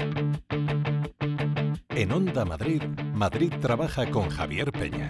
En Onda Madrid, Madrid trabaja con Javier Peña.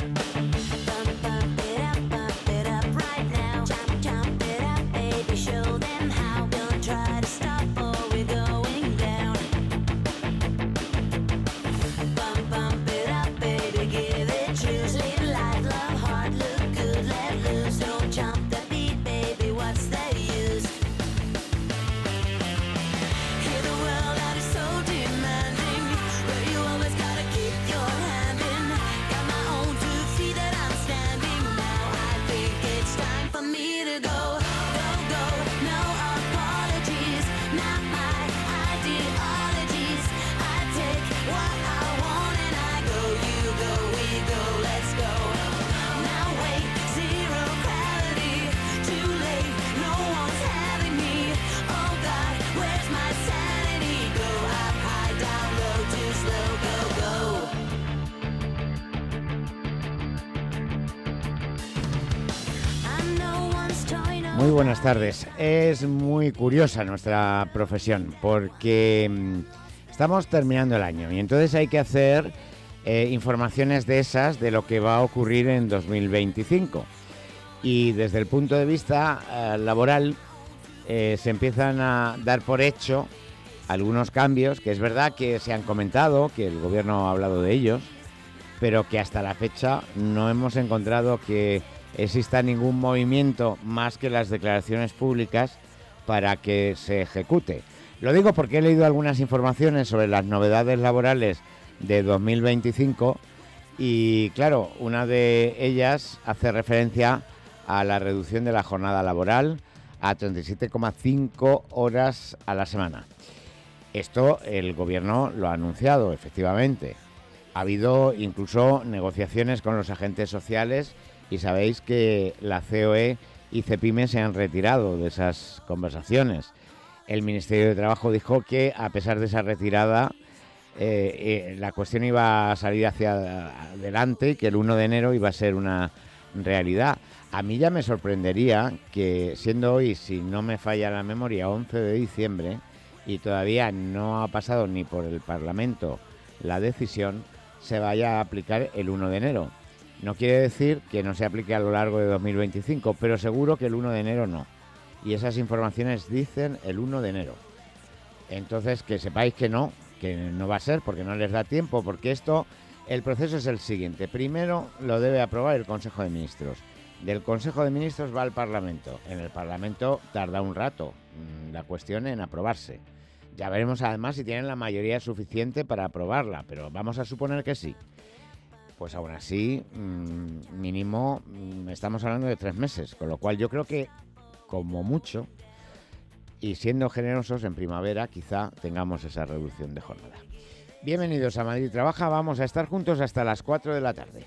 Muy buenas tardes. Es muy curiosa nuestra profesión porque estamos terminando el año y entonces hay que hacer informaciones de esas de lo que va a ocurrir en 2025. Y desde el punto de vista laboral se empiezan a dar por hecho algunos cambios que es verdad que se han comentado, que el gobierno ha hablado de ellos, pero que hasta la fecha no hemos encontrado que exista ningún movimiento más que las declaraciones públicas para que se ejecute. Lo digo porque he leído algunas informaciones sobre las novedades laborales de 2025 y claro, una de ellas hace referencia a la reducción de la jornada laboral a 37,5 horas a la semana. Esto el gobierno lo ha anunciado, efectivamente. Ha habido incluso negociaciones con los agentes sociales y sabéis que la COE y CEPIME se han retirado de esas conversaciones. El Ministerio de Trabajo dijo que a pesar de esa retirada la cuestión iba a salir hacia adelante y que el 1 de enero iba a ser una realidad. A mí ya me sorprendería que siendo hoy, si no me falla la memoria, 11 de diciembre y todavía no ha pasado ni por el Parlamento la decisión, se vaya a aplicar el 1 de enero. No quiere decir que no se aplique a lo largo de 2025, pero seguro que el 1 de enero no. Y esas informaciones dicen el 1 de enero. Entonces, que sepáis que no va a ser, porque no les da tiempo, porque el proceso es el siguiente. Primero lo debe aprobar el Consejo de Ministros. Del Consejo de Ministros va al Parlamento. En el Parlamento tarda un rato la cuestión en aprobarse. Ya veremos además si tienen la mayoría suficiente para aprobarla, pero vamos a suponer que sí. Pues aún así, mínimo, estamos hablando de 3 meses, con lo cual yo creo que, como mucho, y siendo generosos, en primavera quizá tengamos esa reducción de jornada. Bienvenidos a Madrid Trabaja, vamos a estar juntos hasta las 4 de la tarde.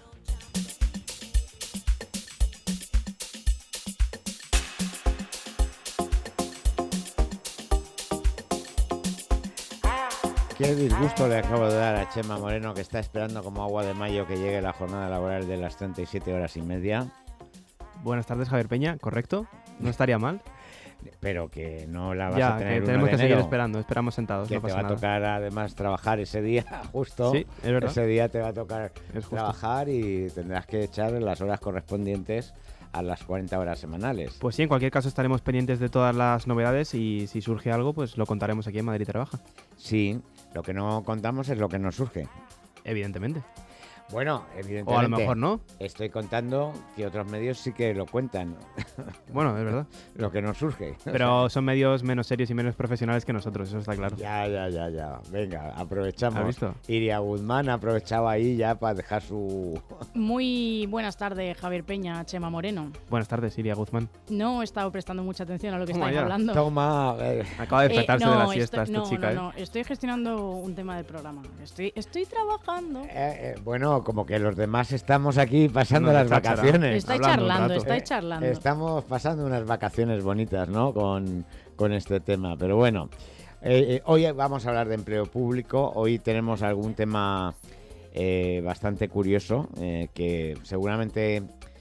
Qué disgusto le acabo de dar a Chema Moreno, que está esperando como agua de mayo que llegue la jornada laboral de las 37 horas y media. Buenas tardes, Javier Peña, ¿correcto? No estaría mal. Pero que no la vas a tener que tenemos que seguir esperando, esperamos sentados. Que no te va a tocar además trabajar ese día, justo. Sí, es verdad. Ese día te va a tocar trabajar y tendrás que echar las horas correspondientes a las 40 horas semanales. Pues sí, en cualquier caso estaremos pendientes de todas las novedades y si surge algo, pues lo contaremos aquí en Madrid Trabaja. Sí, lo que no contamos es lo que nos surge. Evidentemente. Bueno, evidentemente. O a lo mejor no. Estoy contando que otros medios sí que lo cuentan. Bueno, es verdad. Lo que nos surge. Pero son medios menos serios y menos profesionales que nosotros, eso está claro. Ya. Venga, aprovechamos. ¿Has visto? Iria Guzmán aprovechaba ahí ya para dejar su... Muy buenas tardes, Javier Peña, Chema Moreno. Buenas tardes, Iria Guzmán. No he estado prestando mucha atención a lo que estáis hablando. Toma. Acaba de despertarse de la siesta esta chica. No, estoy gestionando un tema del programa. Estoy trabajando. Bueno, como que los demás estamos aquí pasando las vacaciones. Estáis charlando. Estamos pasando unas vacaciones bonitas, ¿no? Con este tema. Pero bueno, hoy vamos a hablar de empleo público. Hoy tenemos algún tema bastante curioso que seguramente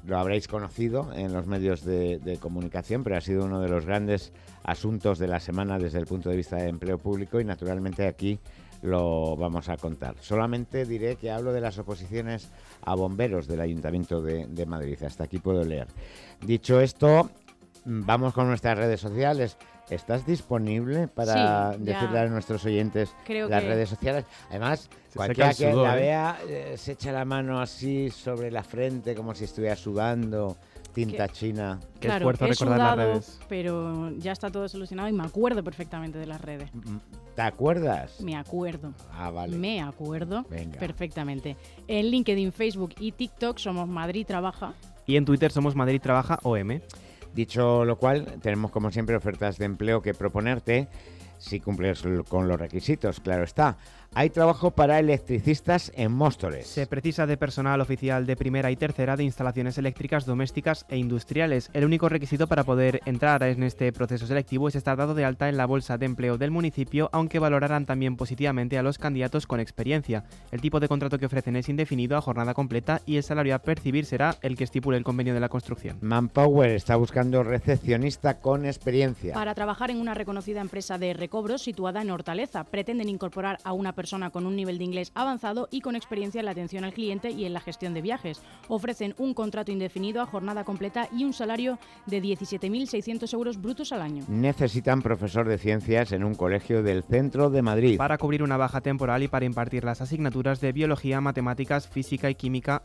lo habréis conocido en los medios de comunicación, pero ha sido uno de los grandes asuntos de la semana desde el punto de vista de empleo público y naturalmente aquí lo vamos a contar. Solamente diré que hablo de las oposiciones a bomberos del Ayuntamiento de Madrid. Hasta aquí puedo leer. Dicho esto, vamos con nuestras redes sociales. ¿Estás disponible para decirle a nuestros oyentes las redes sociales? Además, cualquiera que la vea se echa la mano así sobre la frente como si estuviera sudando, tinta china. Qué esfuerzo recordar las redes. Pero ya está todo solucionado y me acuerdo perfectamente de las redes. ¿Te acuerdas? Me acuerdo. Ah, vale. Me acuerdo Venga. Perfectamente. En LinkedIn, Facebook y TikTok somos Madrid Trabaja. Y en Twitter somos Madrid Trabaja OM. Dicho lo cual, tenemos como siempre ofertas de empleo que proponerte, si cumples con los requisitos, claro está. Hay trabajo para electricistas en Móstoles. Se precisa de personal oficial de primera y tercera de instalaciones eléctricas, domésticas e industriales. El único requisito para poder entrar en este proceso selectivo es estar dado de alta en la bolsa de empleo del municipio, aunque valorarán también positivamente a los candidatos con experiencia. El tipo de contrato que ofrecen es indefinido a jornada completa y el salario a percibir será el que estipule el convenio de la construcción. Manpower está buscando recepcionista con experiencia. Para trabajar en una reconocida empresa de recobros situada en Hortaleza, pretenden incorporar a una persona con un nivel de inglés avanzado y con experiencia en la atención al cliente y en la gestión de viajes. Ofrecen un contrato indefinido a jornada completa y un salario de 17.600 euros brutos al año. Necesitan profesor de ciencias en un colegio del centro de Madrid. Para cubrir una baja temporal y para impartir las asignaturas de biología, matemáticas, física y química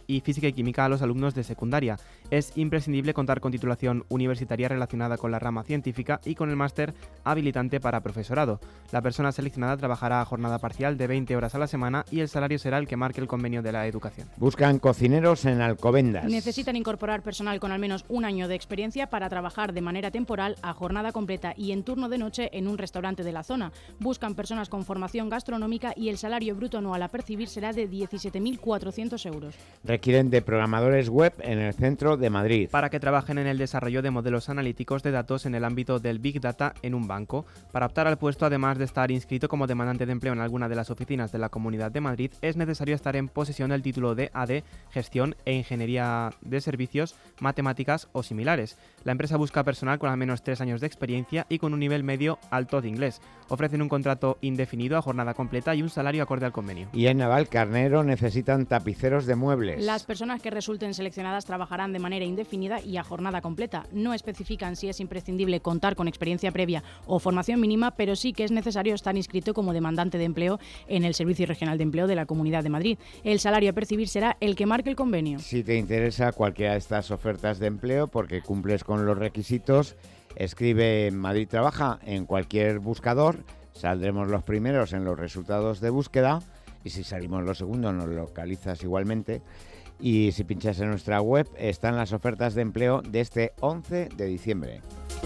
a los alumnos de secundaria. Es imprescindible contar con titulación universitaria relacionada con la rama científica y con el máster habilitante para profesorado. La persona seleccionada trabajará a jornada parcial de 20 horas a la semana y el salario será el que marque el convenio de la educación. Buscan cocineros en Alcobendas. Necesitan incorporar personal con al menos un año de experiencia para trabajar de manera temporal a jornada completa y en turno de noche en un restaurante de la zona. Buscan personas con formación gastronómica y el salario bruto anual a percibir será de 17.400 euros. Requieren de programadores web en el centro de Madrid. Para que trabajen en el desarrollo de modelos analíticos de datos en el ámbito del Big Data en un banco. Para optar al puesto, además de estar inscrito como demandante de empleo en alguna de las oficinas de la Comunidad de Madrid, es necesario estar en posesión del título de AD, Gestión e Ingeniería de Servicios, Matemáticas o similares. La empresa busca personal con al menos 3 años de experiencia y con un nivel medio alto de inglés. Ofrecen un contrato indefinido a jornada completa y un salario acorde al convenio. Y en Navalcarnero necesitan tapiceros de muebles. Las personas que resulten seleccionadas trabajarán de manera indefinida y a jornada completa. No especifican si es imprescindible contar con experiencia previa o formación mínima, pero sí que es necesario estar inscrito como demandante de empleo en el Servicio Regional de Empleo de la Comunidad de Madrid. El salario a percibir será el que marque el convenio. Si te interesa cualquiera de estas ofertas de empleo porque cumples con los requisitos, escribe Madrid Trabaja en cualquier buscador, saldremos los primeros en los resultados de búsqueda y si salimos los segundos nos localizas igualmente. Y si pinchas en nuestra web están las ofertas de empleo de este 11 de diciembre.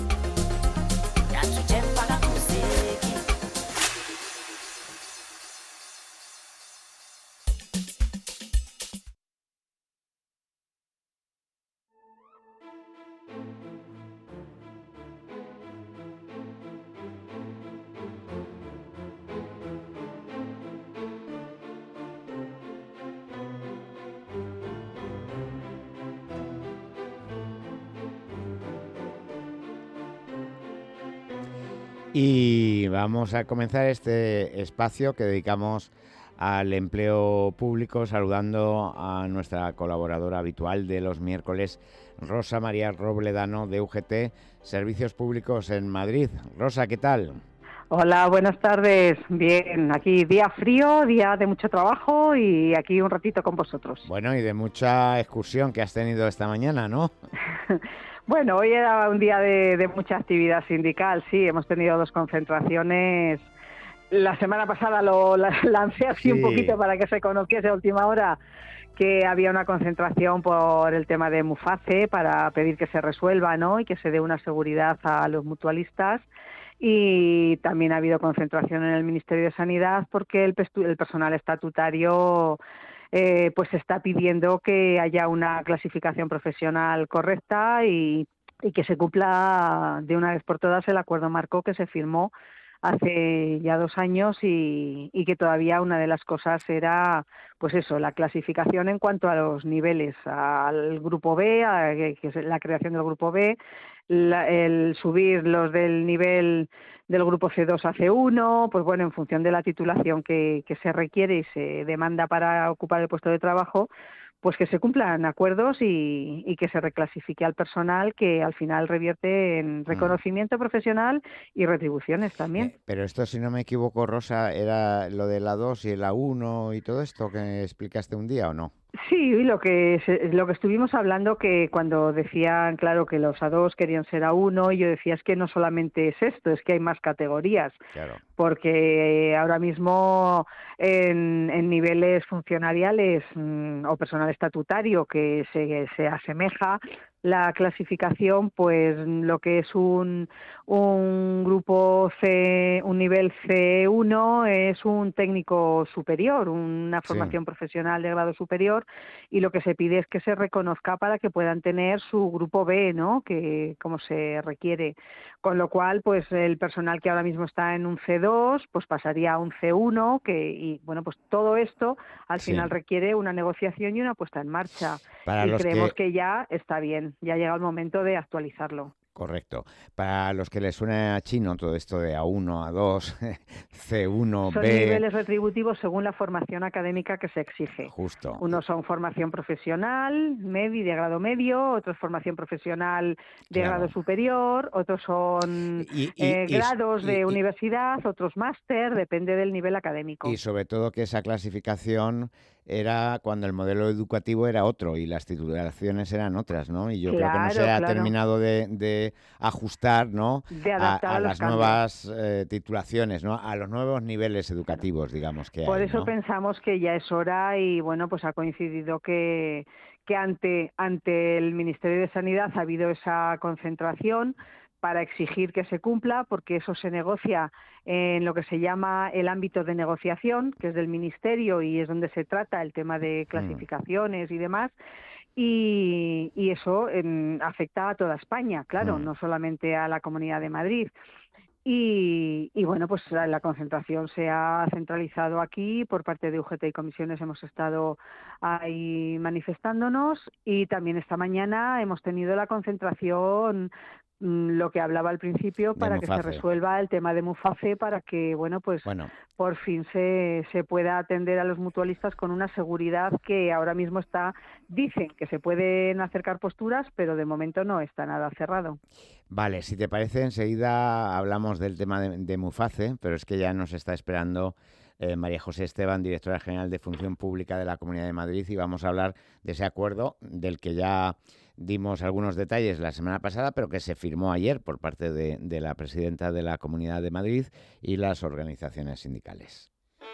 Y vamos a comenzar este espacio que dedicamos al empleo público saludando a nuestra colaboradora habitual de los miércoles, Rosa María Robledano de UGT, Servicios Públicos en Madrid. Rosa, ¿qué tal? Hola, buenas tardes. Bien, aquí día frío, día de mucho trabajo y aquí un ratito con vosotros. Bueno, y de mucha excursión que has tenido esta mañana, ¿no? Bueno, hoy era un día de mucha actividad sindical, sí, hemos tenido 2 concentraciones. La semana pasada lo lancé así un poquito para que se conociese a última hora que había una concentración por el tema de Muface para pedir que se resuelva, ¿no? Y que se dé una seguridad a los mutualistas. Y también ha habido concentración en el Ministerio de Sanidad porque el personal estatutario pues está pidiendo que haya una clasificación profesional correcta y que se cumpla de una vez por todas el acuerdo marco que se firmó hace ya 2 años y que todavía una de las cosas era, pues eso, la clasificación en cuanto a los niveles, al grupo B, que es la creación del grupo B, el subir los del nivel del grupo C2 a C1, pues bueno, en función de la titulación que se requiere y se demanda para ocupar el puesto de trabajo, pues que se cumplan acuerdos y que se reclasifique al personal, que al final revierte en reconocimiento profesional y retribuciones también. Pero esto, si no me equivoco, Rosa, era lo de la 2 y la 1 y todo esto que explicaste un día, ¿o no? Sí, lo que estuvimos hablando, que cuando decían, claro, que los A2 querían ser A1, y yo decía, es que no solamente es esto, es que hay más categorías. Claro. Porque ahora mismo en niveles funcionariales o personal estatutario que se asemeja la clasificación, pues lo que es un grupo C, un nivel C1 es un técnico superior, una formación profesional de grado superior, y lo que se pide es que se reconozca para que puedan tener su grupo B, ¿no? Que como se requiere. Con lo cual, pues el personal que ahora mismo está en un C2, pues pasaría a un C1, y bueno, pues todo esto al final requiere una negociación y una puesta en marcha. Y creemos que ya está bien, ya llega el momento de actualizarlo. Correcto. Para los que les suena a chino todo esto de A1, A2, C1, son B... Son niveles retributivos según la formación académica que se exige. Justo. Unos son formación profesional, de grado medio, otros formación profesional de grado superior, otros son grados de universidad, otros máster, depende del nivel académico. Y sobre todo que esa clasificación era cuando el modelo educativo era otro y las titulaciones eran otras, ¿no? Y yo creo que no se ha terminado de ajustar, ¿no? De adaptar a las cambios. nuevas titulaciones, ¿no? A los nuevos niveles educativos, digamos, que Por hay, eso ¿no? pensamos que ya es hora y, bueno, pues ha coincidido que ante el Ministerio de Sanidad ha habido esa concentración para exigir que se cumpla, porque eso se negocia en lo que se llama el ámbito de negociación, que es del Ministerio y es donde se trata el tema de clasificaciones y demás, y eso afecta a toda España, claro, no solamente a la Comunidad de Madrid. Y bueno, pues la concentración se ha centralizado aquí por parte de UGT y comisiones. Hemos estado ahí manifestándonos y también esta mañana hemos tenido la concentración, lo que hablaba al principio, para que se resuelva el tema de Muface, para que, bueno, pues por fin se pueda atender a los mutualistas con una seguridad que ahora mismo dicen que se pueden acercar posturas, pero de momento no está nada cerrado. Vale, si te parece, enseguida hablamos del tema de Muface, pero es que ya nos está esperando María José Esteban, directora general de Función Pública de la Comunidad de Madrid, y vamos a hablar de ese acuerdo del que ya dimos algunos detalles la semana pasada, pero que se firmó ayer por parte de la presidenta de la Comunidad de Madrid y las organizaciones sindicales.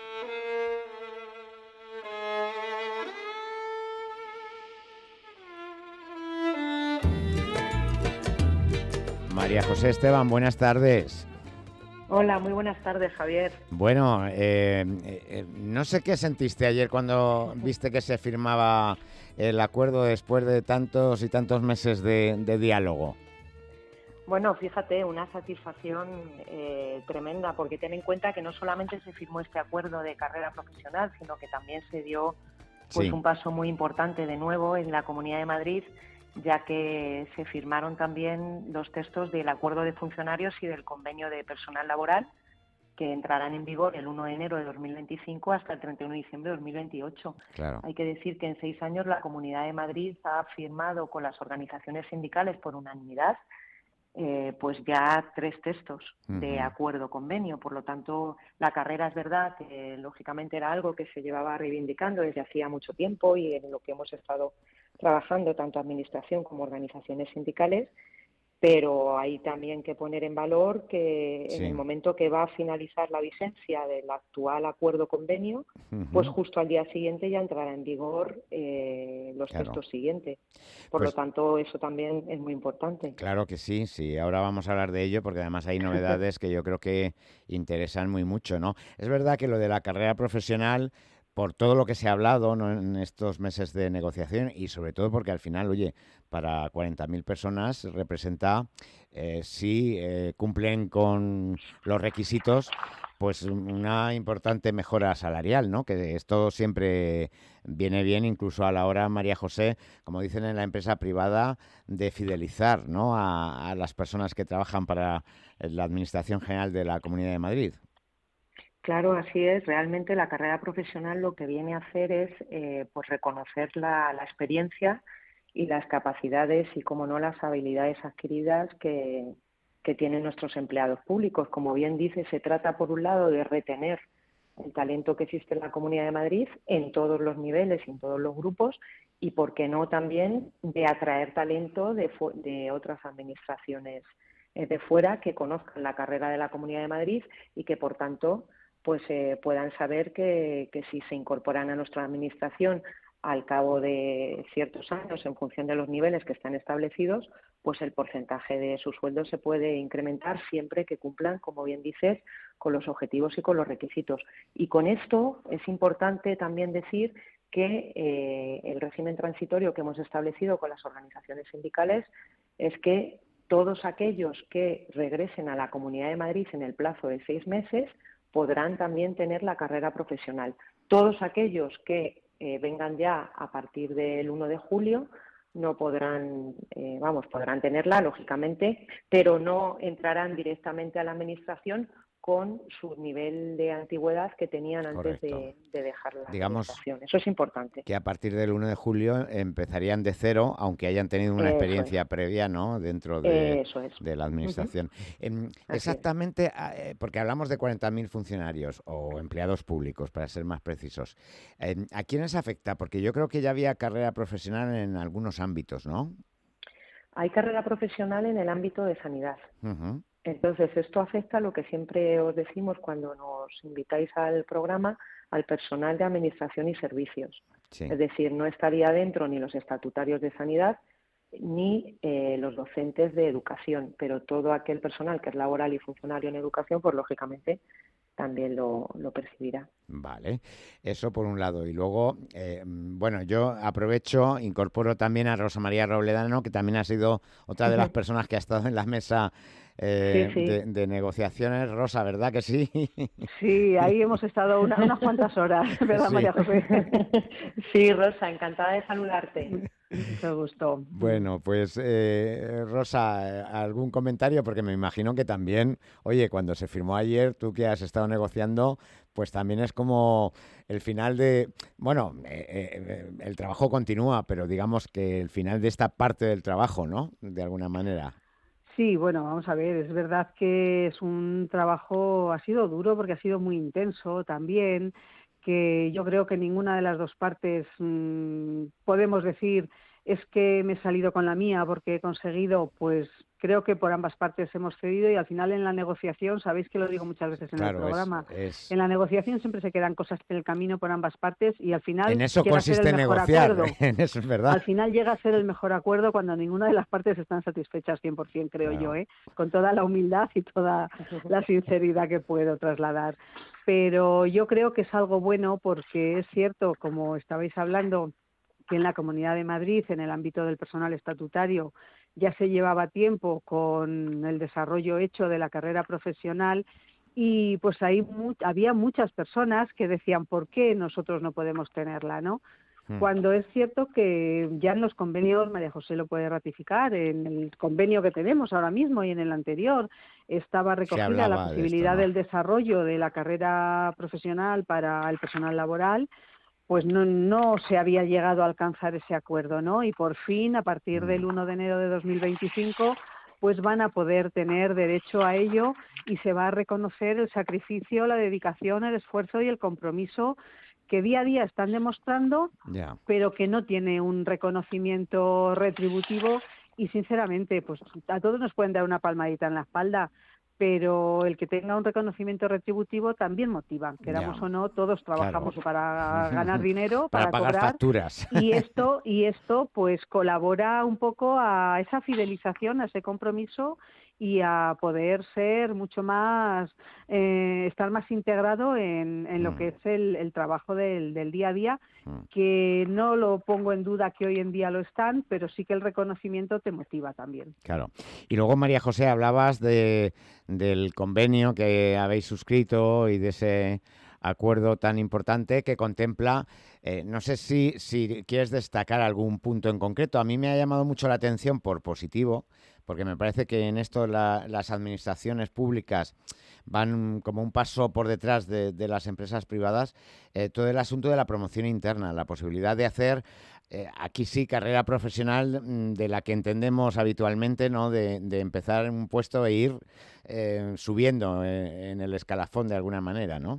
María José Esteban, buenas tardes. Hola, muy buenas tardes, Javier. Bueno, no sé qué sentiste ayer cuando viste que se firmaba el acuerdo después de tantos y tantos meses de diálogo. Bueno, fíjate, una satisfacción tremenda, porque ten en cuenta que no solamente se firmó este acuerdo de carrera profesional, sino que también se dio un paso muy importante de nuevo en la Comunidad de Madrid, ya que se firmaron también los textos del acuerdo de funcionarios y del convenio de personal laboral, que entrarán en vigor el 1 de enero de 2025 hasta el 31 de diciembre de 2028. Claro. Hay que decir que en 6 años la Comunidad de Madrid ha firmado con las organizaciones sindicales por unanimidad pues ya 3 textos de acuerdo convenio. Por lo tanto, la carrera es verdad que lógicamente era algo que se llevaba reivindicando desde hacía mucho tiempo y en lo que hemos estado trabajando tanto administración como organizaciones sindicales, pero hay también que poner en valor que en el momento que va a finalizar la vigencia del actual acuerdo convenio, pues justo al día siguiente ya entrará en vigor los textos siguientes. Por lo tanto, eso también es muy importante. Claro que sí, sí. Ahora vamos a hablar de ello porque además hay novedades que yo creo que interesan muy mucho, ¿no? Es verdad que lo de la carrera profesional por todo lo que se ha hablado, ¿no?, en estos meses de negociación y sobre todo porque al final, oye, para 40.000 personas representa, si cumplen con los requisitos, pues una importante mejora salarial, ¿no? Que esto siempre viene bien, incluso a la hora, María José, como dicen en la empresa privada, de fidelizar, ¿no?, a las personas que trabajan para la Administración General de la Comunidad de Madrid. Claro, así es. Realmente la carrera profesional lo que viene a hacer es pues reconocer la experiencia y las capacidades y, como no, las habilidades adquiridas que tienen nuestros empleados públicos. Como bien dice, se trata, por un lado, de retener el talento que existe en la Comunidad de Madrid en todos los niveles y en todos los grupos y, por qué no, también de atraer talento de otras administraciones de fuera que conozcan la carrera de la Comunidad de Madrid y que, por tanto, pues puedan saber que si se incorporan a nuestra administración al cabo de ciertos años, en función de los niveles que están establecidos, pues el porcentaje de su sueldo se puede incrementar siempre que cumplan, como bien dices, con los objetivos y con los requisitos. Y con esto es importante también decir que el régimen transitorio que hemos establecido con las organizaciones sindicales es que todos aquellos que regresen a la Comunidad de Madrid en el plazo de 6 meses podrán también tener la carrera profesional. Todos aquellos que vengan ya a partir del 1 de julio no podrán, podrán tenerla, lógicamente, pero no entrarán directamente a la administración con su nivel de antigüedad que tenían antes de dejar la administración. Eso es importante. Que a partir del 1 de julio empezarían de cero, aunque hayan tenido una experiencia previa, ¿no?, dentro de la administración. Exactamente, porque hablamos de 40.000 funcionarios o empleados públicos, para ser más precisos. ¿A quiénes afecta? Porque yo creo que ya había carrera profesional en algunos ámbitos, ¿no? Hay carrera profesional en el ámbito de sanidad. Entonces, esto afecta a lo que siempre os decimos cuando nos invitáis al programa, al personal de administración y servicios. Sí. Es decir, no estaría dentro ni los estatutarios de sanidad ni los docentes de educación, pero todo aquel personal que es laboral y funcionario en educación, pues lógicamente también lo percibirá. Vale, eso por un lado. Y luego, yo aprovecho, incorporo también a Rosa María Robledano, que también ha sido otra de las personas que ha estado en la mesa de negociaciones. Rosa, ¿verdad que sí? Sí, ahí hemos estado unas cuantas horas, ¿verdad, sí. María José? Sí, Rosa, encantada de saludarte. Mucho gusto. Bueno, pues Rosa, ¿algún comentario? Porque me imagino que también, oye, cuando se firmó ayer, tú que has estado negociando, pues también es como el final de... Bueno, el trabajo continúa, pero digamos que el final de esta parte del trabajo, ¿no?, de alguna manera. Sí, bueno, vamos a ver, es verdad que es un trabajo, ha sido duro porque ha sido muy intenso también, que yo creo que ninguna de las dos partes podemos decir es que me he salido con la mía porque he conseguido, pues creo que por ambas partes hemos cedido y al final en la negociación, sabéis que lo digo muchas veces en el programa, en la negociación siempre se quedan cosas en el camino por ambas partes y al final en eso consiste negociar, en eso es verdad. Al final llega a ser el mejor acuerdo cuando ninguna de las partes están satisfechas 100%, creo yo, con toda la humildad y toda la sinceridad que puedo trasladar. Pero yo creo que es algo bueno porque es cierto, como estabais hablando, que en la Comunidad de Madrid, en el ámbito del personal estatutario, ya se llevaba tiempo con el desarrollo hecho de la carrera profesional y pues ahí había muchas personas que decían ¿por qué nosotros no podemos tenerla?, ¿no? Cuando es cierto que ya en los convenios, María José lo puede ratificar, en el convenio que tenemos ahora mismo y en el anterior estaba recogida la posibilidad del desarrollo de la carrera profesional para el personal laboral, pues no se había llegado a alcanzar ese acuerdo, ¿no? Y por fin, a partir del 1 de enero de 2025, pues van a poder tener derecho a ello y se va a reconocer el sacrificio, la dedicación, el esfuerzo y el compromiso que día a día están demostrando, pero que no tiene un reconocimiento retributivo y, sinceramente, pues a todos nos pueden dar una palmadita en la espalda, pero el que tenga un reconocimiento retributivo también motiva, queramos o no, todos trabajamos para ganar dinero, para pagar cobrar facturas. y esto pues colabora un poco a esa fidelización, a ese compromiso y a poder ser mucho más, estar más integrado en lo que es el trabajo del día a día, que no lo pongo en duda que hoy en día lo están, pero sí que el reconocimiento te motiva también. Claro. Y luego, María José, hablabas del convenio que habéis suscrito y de ese acuerdo tan importante que contempla, no sé si quieres destacar algún punto en concreto. A mí me ha llamado mucho la atención por positivo, porque me parece que en esto las administraciones públicas van como un paso por detrás de las empresas privadas, todo el asunto de la promoción interna, la posibilidad de hacer, aquí sí, carrera profesional de la que entendemos habitualmente, ¿no? De empezar en un puesto e ir subiendo en el escalafón de alguna manera, ¿no?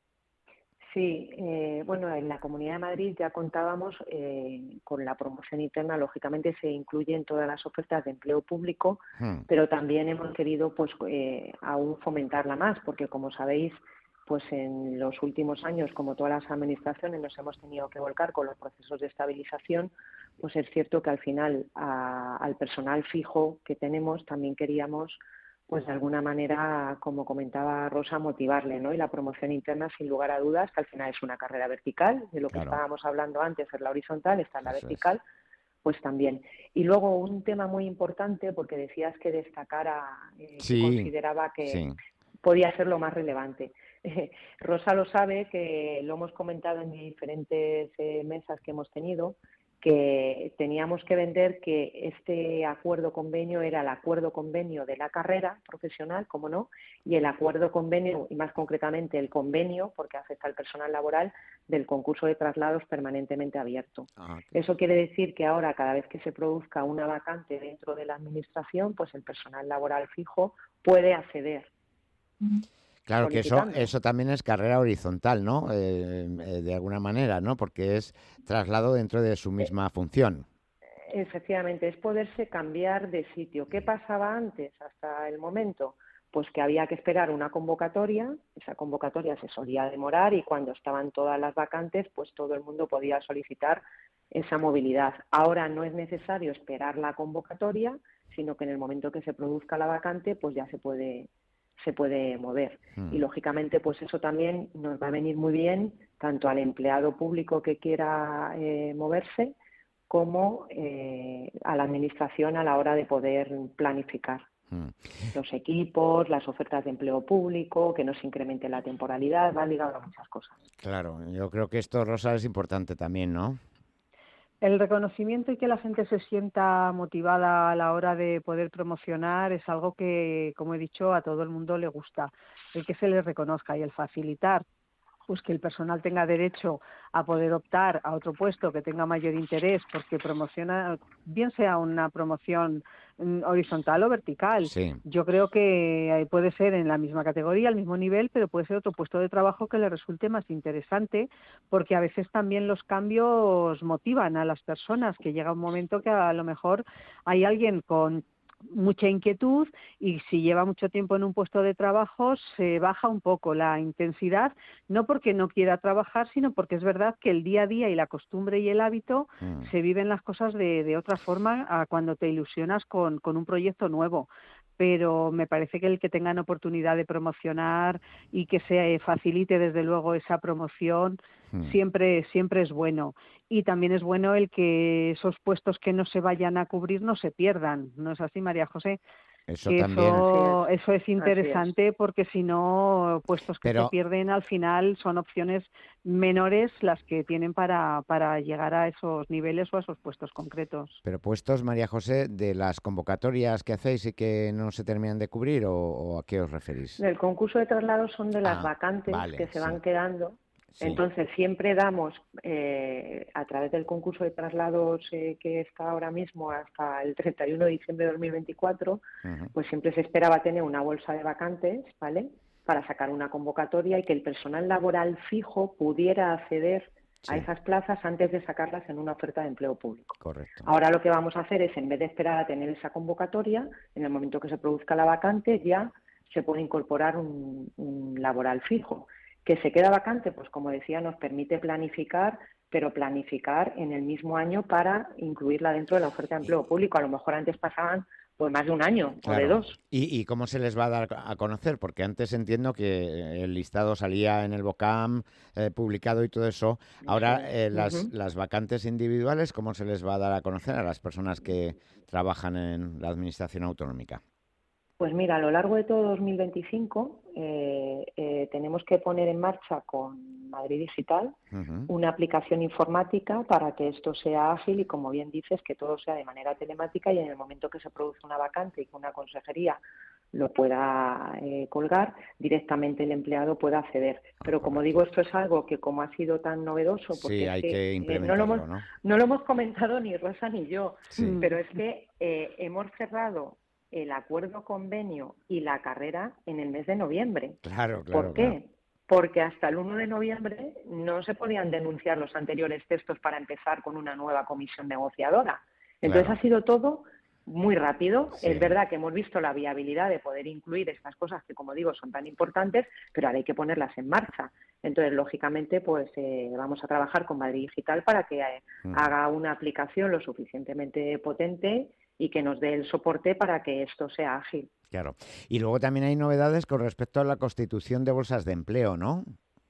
Sí, bueno, en la Comunidad de Madrid ya contábamos con la promoción interna, lógicamente se incluye en todas las ofertas de empleo público, pero también hemos querido pues aún fomentarla más, porque como sabéis, pues en los últimos años, como todas las administraciones, nos hemos tenido que volcar con los procesos de estabilización, pues es cierto que al final al personal fijo que tenemos también queríamos pues de alguna manera, como comentaba Rosa, motivarle, ¿no? Y la promoción interna, sin lugar a dudas, que al final es una carrera vertical, de lo que estábamos hablando antes, es la horizontal, está en la vertical, pues también. Y luego un tema muy importante, porque decías que destacara, que consideraba que podía ser lo más relevante. Rosa lo sabe, que lo hemos comentado en diferentes mesas que hemos tenido, que teníamos que vender que este acuerdo convenio era el acuerdo convenio de la carrera profesional, como no, y el acuerdo convenio, y más concretamente el convenio, porque afecta al personal laboral, del concurso de traslados permanentemente abierto. Eso quiere decir que ahora, cada vez que se produzca una vacante dentro de la administración, pues el personal laboral fijo puede acceder. Claro, que eso también es carrera horizontal, ¿no? De alguna manera, ¿no? Porque es traslado dentro de su misma función. Efectivamente, es poderse cambiar de sitio. ¿Qué pasaba antes, hasta el momento? Pues que había que esperar una convocatoria, esa convocatoria se solía demorar y cuando estaban todas las vacantes, pues todo el mundo podía solicitar esa movilidad. Ahora no es necesario esperar la convocatoria, sino que en el momento que se produzca la vacante, pues ya se puede mover. Y lógicamente pues eso también nos va a venir muy bien tanto al empleado público que quiera moverse como a la administración a la hora de poder planificar los equipos, las ofertas de empleo público, que no se incremente la temporalidad, va ligado a muchas cosas. Claro, yo creo que esto, Rosa, es importante también, ¿no? El reconocimiento y que la gente se sienta motivada a la hora de poder promocionar es algo que, como he dicho, a todo el mundo le gusta. El que se les reconozca y el facilitar pues que el personal tenga derecho a poder optar a otro puesto que tenga mayor interés porque promociona, bien sea una promoción horizontal o vertical. Sí. Yo creo que puede ser en la misma categoría, al mismo nivel, pero puede ser otro puesto de trabajo que le resulte más interesante, porque a veces también los cambios motivan a las personas, que llega un momento que a lo mejor hay alguien con mucha inquietud y si lleva mucho tiempo en un puesto de trabajo se baja un poco la intensidad, no porque no quiera trabajar, sino porque es verdad que el día a día y la costumbre y el hábito se viven las cosas de otra forma a cuando te ilusionas con un proyecto nuevo. Pero me parece que el que tengan oportunidad de promocionar y que se facilite desde luego esa promoción siempre es bueno. Y también es bueno el que esos puestos que no se vayan a cubrir no se pierdan. ¿No es así, María José? Eso también. Eso es interesante porque si no, puestos que se pierden al final son opciones menores las que tienen para llegar a esos niveles o a esos puestos concretos. Pero puestos, María José, de las convocatorias que hacéis y que no se terminan de cubrir, ¿o a qué os referís? El concurso de traslados son de las vacantes que se van quedando. Sí. Entonces, siempre damos, a través del concurso de traslados que está ahora mismo hasta el 31 de diciembre de 2024, pues siempre se esperaba tener una bolsa de vacantes, ¿vale?, para sacar una convocatoria y que el personal laboral fijo pudiera acceder a esas plazas antes de sacarlas en una oferta de empleo público. Correcto. Ahora lo que vamos a hacer es, en vez de esperar a tener esa convocatoria, en el momento que se produzca la vacante ya se puede incorporar un laboral fijo. ¿Que se queda vacante? Pues como decía, nos permite planificar, pero planificar en el mismo año para incluirla dentro de la oferta de empleo público. A lo mejor antes pasaban pues más de un año o de 2. ¿Y cómo se les va a dar a conocer? Porque antes entiendo que el listado salía en el BOCAM, publicado y todo eso. Ahora, las vacantes individuales, ¿cómo se les va a dar a conocer a las personas que trabajan en la administración autonómica? Pues mira, a lo largo de todo 2025 tenemos que poner en marcha con Madrid Digital una aplicación informática para que esto sea ágil y, como bien dices, que todo sea de manera telemática, y en el momento que se produce una vacante y que una consejería lo pueda colgar, directamente el empleado pueda acceder. Pero como digo, esto es algo que, como ha sido tan novedoso, porque sí, hay que implementarlo, no lo hemos comentado ni Rosa ni yo, pero es que hemos cerrado el acuerdo convenio y la carrera en el mes de noviembre. Claro. ¿Por qué? Porque hasta el 1 de noviembre no se podían denunciar los anteriores textos para empezar con una nueva comisión negociadora. Entonces ha sido todo muy rápido. Es verdad que hemos visto la viabilidad de poder incluir estas cosas que, como digo, son tan importantes, pero ahora hay que ponerlas en marcha. Entonces, lógicamente, pues vamos a trabajar con Madrid Digital para que haga una aplicación lo suficientemente potente y que nos dé el soporte para que esto sea ágil. Claro. Y luego también hay novedades con respecto a la constitución de bolsas de empleo, ¿no?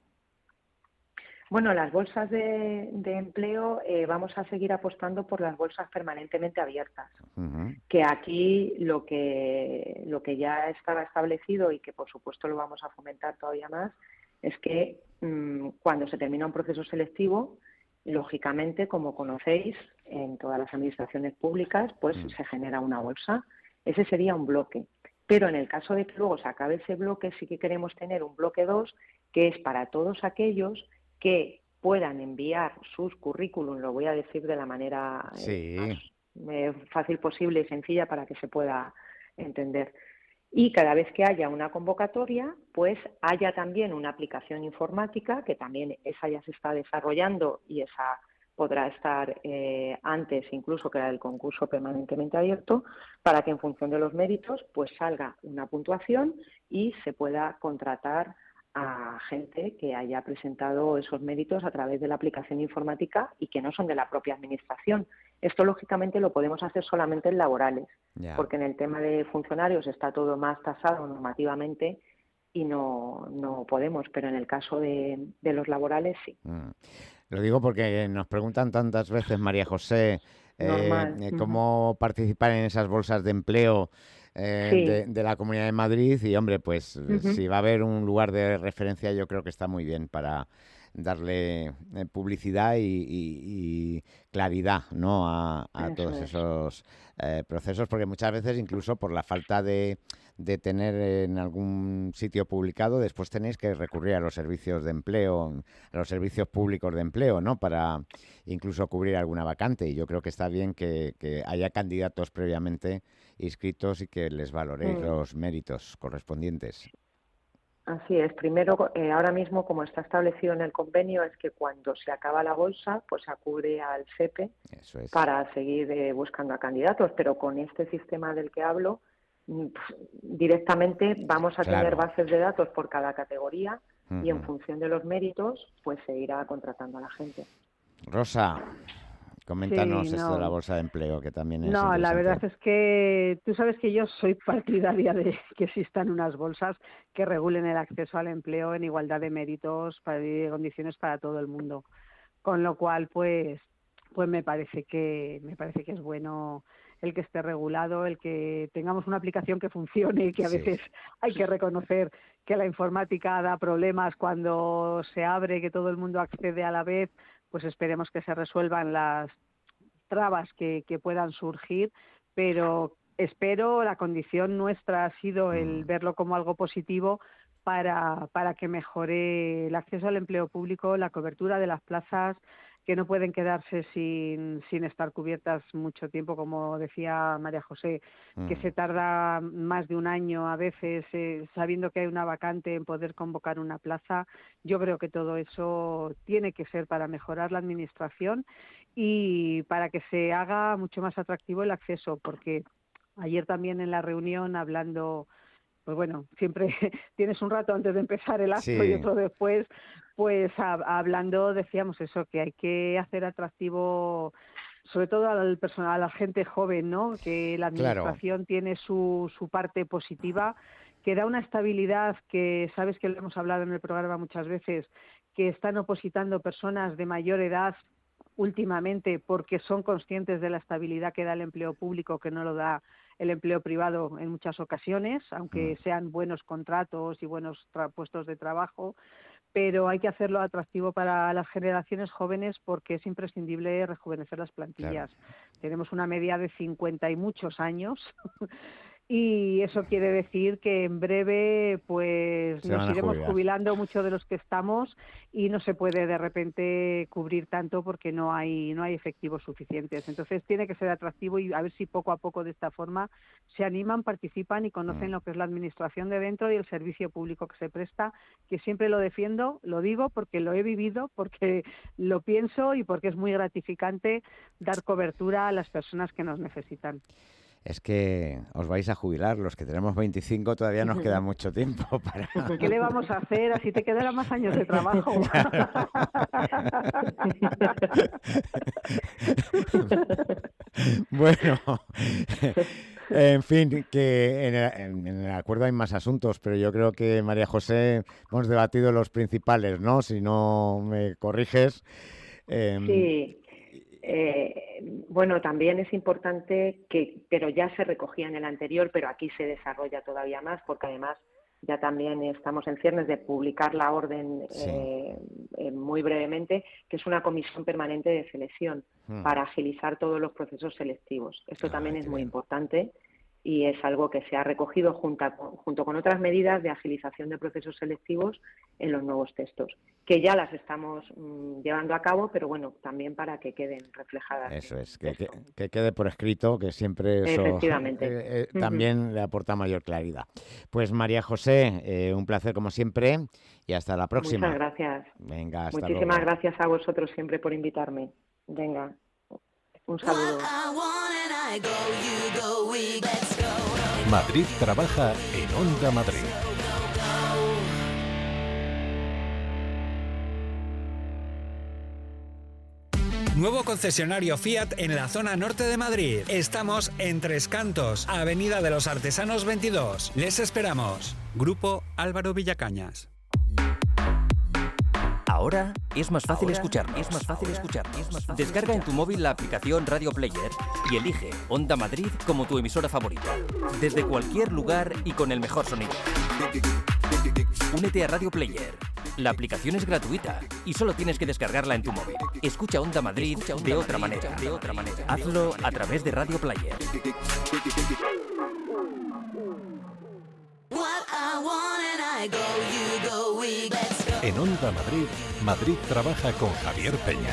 Bueno, las bolsas de empleo vamos a seguir apostando por las bolsas permanentemente abiertas, que aquí lo que ya estaba establecido y que por supuesto lo vamos a fomentar todavía más es que cuando se termina un proceso selectivo, lógicamente, como conocéis, en todas las administraciones públicas, pues se genera una bolsa. Ese sería un bloque. Pero en el caso de que luego se acabe ese bloque, sí que queremos tener un bloque 2, que es para todos aquellos que puedan enviar sus currículum, lo voy a decir de la manera más fácil posible y sencilla para que se pueda entender. Y cada vez que haya una convocatoria, pues haya también una aplicación informática, que también esa ya se está desarrollando y esa podrá estar antes incluso que la del concurso permanentemente abierto, para que en función de los méritos pues salga una puntuación y se pueda contratar a gente que haya presentado esos méritos a través de la aplicación informática y que no son de la propia administración. Esto, lógicamente, lo podemos hacer solamente en laborales, porque en el tema de funcionarios está todo más tasado normativamente y no podemos, pero en el caso de los laborales sí. Lo digo porque nos preguntan tantas veces, María José, cómo participar en esas bolsas de empleo de la Comunidad de Madrid, y hombre, pues si va a haber un lugar de referencia, yo creo que está muy bien para darle publicidad y claridad, ¿no?, a todos esos procesos, porque muchas veces, incluso por la falta de tener en algún sitio publicado, después tenéis que recurrir a los servicios de empleo, a los servicios públicos de empleo, ¿no?, para incluso cubrir alguna vacante. Y yo creo que está bien que haya candidatos previamente inscritos y que les valoréis los méritos correspondientes. Así es. Primero, ahora mismo, como está establecido en el convenio, es que cuando se acaba la bolsa, pues se acude al SEPE para seguir buscando a candidatos. Pero con este sistema del que hablo, directamente vamos a tener bases de datos por cada categoría y en función de los méritos, pues se irá contratando a la gente. Rosa, coméntanos esto de la bolsa de empleo, que también es interesante. La verdad es que tú sabes que yo soy partidaria de que existan unas bolsas que regulen el acceso al empleo en igualdad de méritos y de condiciones para todo el mundo. Con lo cual, pues me parece que es bueno el que esté regulado, el que tengamos una aplicación que funcione, que a veces hay que reconocer que la informática da problemas cuando se abre, que todo el mundo accede a la vez. Pues esperemos que se resuelvan las trabas que puedan surgir, pero la condición nuestra ha sido el verlo como algo positivo para que mejore el acceso al empleo público, la cobertura de las plazas, que no pueden quedarse sin estar cubiertas mucho tiempo, como decía María José, que se tarda más de un año a veces sabiendo que hay una vacante en poder convocar una plaza. Yo creo que todo eso tiene que ser para mejorar la administración y para que se haga mucho más atractivo el acceso, porque ayer también en la reunión hablando, pues bueno, siempre tienes un rato antes de empezar el acto y otro después, pues hablando decíamos eso, que hay que hacer atractivo sobre todo al personal, a la gente joven, ¿no? Que la administración tiene su parte positiva, que da una estabilidad que, sabes que lo hemos hablado en el programa muchas veces, que están opositando personas de mayor edad últimamente porque son conscientes de la estabilidad que da el empleo público, que no lo da el empleo privado en muchas ocasiones, aunque sean buenos contratos y buenos puestos de trabajo, pero hay que hacerlo atractivo para las generaciones jóvenes porque es imprescindible rejuvenecer las plantillas. Claro. Tenemos una media de 50 y muchos años y eso quiere decir que en breve pues nos iremos jubilando muchos de los que estamos y no se puede de repente cubrir tanto porque no hay efectivos suficientes. Entonces tiene que ser atractivo y a ver si poco a poco de esta forma se animan, participan y conocen lo que es la administración de dentro y el servicio público que se presta, que siempre lo defiendo, lo digo porque lo he vivido, porque lo pienso y porque es muy gratificante dar cobertura a las personas que nos necesitan. Es que os vais a jubilar, los que tenemos 25 todavía nos queda mucho tiempo para... ¿Qué le vamos a hacer? Así te quedarán más años de trabajo. Bueno, en fin, que en el acuerdo hay más asuntos, pero yo creo que, María José, hemos debatido los principales, ¿no? Si no me corriges. Sí. Bueno, también es importante pero ya se recogía en el anterior, pero aquí se desarrolla todavía más, porque además ya también estamos en ciernes de publicar la orden muy brevemente, que es una comisión permanente de selección para agilizar todos los procesos selectivos. Esto también es muy importante y es algo que se ha recogido junto con otras medidas de agilización de procesos selectivos en los nuevos textos, que ya las estamos llevando a cabo, pero bueno, también para que queden reflejadas. Eso es, que quede por escrito, que siempre eso también le aporta mayor claridad. Pues María José, un placer como siempre y hasta la próxima. Muchas gracias. Venga, hasta Muchísimas luego. gracias a vosotros siempre por invitarme. Venga, un saludo. Madrid trabaja en Onda Madrid. Nuevo concesionario Fiat en la zona norte de Madrid. Estamos en Tres Cantos, Avenida de los Artesanos 22. Les esperamos. Grupo Álvaro Villacañas. Ahora es más fácil escucharnos. Descarga en tu móvil la aplicación Radio Player y elige Onda Madrid como tu emisora favorita. Desde cualquier lugar y con el mejor sonido. Únete a Radio Player. La aplicación es gratuita y solo tienes que descargarla en tu móvil. Escucha Onda Madrid de otra manera. Hazlo a través de Radio Player. En Onda Madrid, Madrid trabaja con Javier Peña.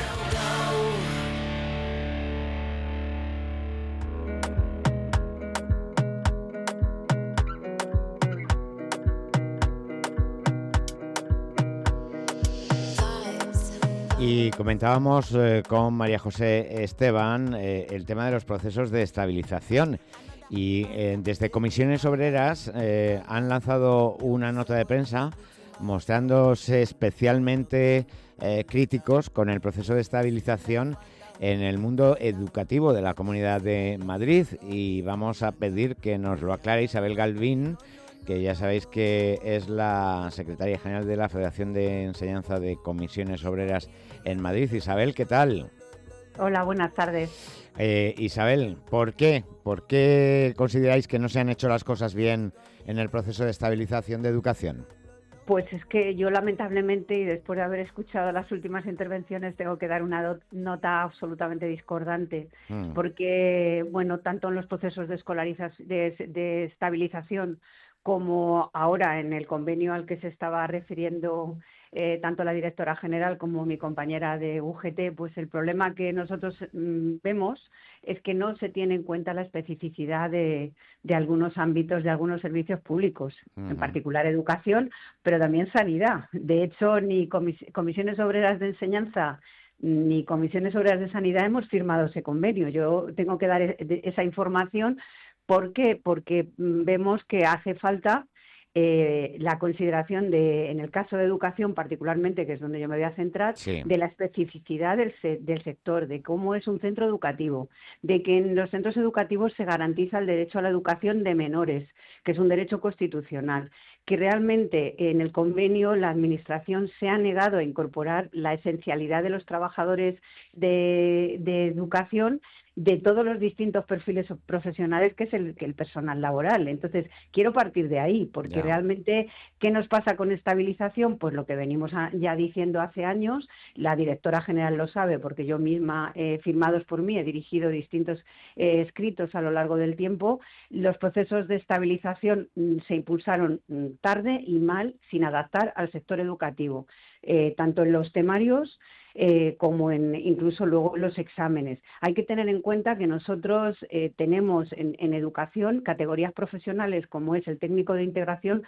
Y comentábamos con María José Esteban el tema de los procesos de estabilización. Y desde Comisiones Obreras han lanzado una nota de prensa mostrándose especialmente críticos con el proceso de estabilización en el mundo educativo de la Comunidad de Madrid. Y vamos a pedir que nos lo aclare Isabel Galvín, que ya sabéis que es la secretaria general de la Federación de Enseñanza de Comisiones Obreras en Madrid. Isabel, ¿qué tal? Hola, buenas tardes. Isabel, ¿por qué? ¿Por qué consideráis que no se han hecho las cosas bien en el proceso de estabilización de educación? Pues es que yo lamentablemente, y después de haber escuchado las últimas intervenciones, tengo que dar una nota absolutamente discordante, porque, bueno, tanto en los procesos de estabilización como ahora en el convenio al que se estaba refiriendo tanto la directora general como mi compañera de UGT, pues el problema que nosotros vemos es que no se tiene en cuenta la especificidad de algunos ámbitos, de algunos servicios públicos, en particular educación, pero también sanidad. De hecho, ni comisiones obreras de enseñanza ni comisiones obreras de sanidad hemos firmado ese convenio. Yo tengo que dar esa información. ¿Por qué? Porque vemos que hace falta la consideración de, en el caso de educación particularmente, que es donde yo me voy a centrar, de la especificidad del sector, de cómo es un centro educativo, de que en los centros educativos se garantiza el derecho a la educación de menores, que es un derecho constitucional, que realmente en el convenio la Administración se ha negado a incorporar la esencialidad de los trabajadores de educación de todos los distintos perfiles profesionales que es el personal laboral. Entonces, quiero partir de ahí, porque realmente, ¿qué nos pasa con estabilización? Pues lo que venimos ya diciendo hace años, la directora general lo sabe, porque yo misma, firmados por mí, he dirigido distintos escritos a lo largo del tiempo. Los procesos de estabilización se impulsaron tarde y mal, sin adaptar al sector educativo, tanto en los temarios como incluso luego los exámenes. Hay que tener en cuenta que nosotros tenemos en educación categorías profesionales como es el técnico de integración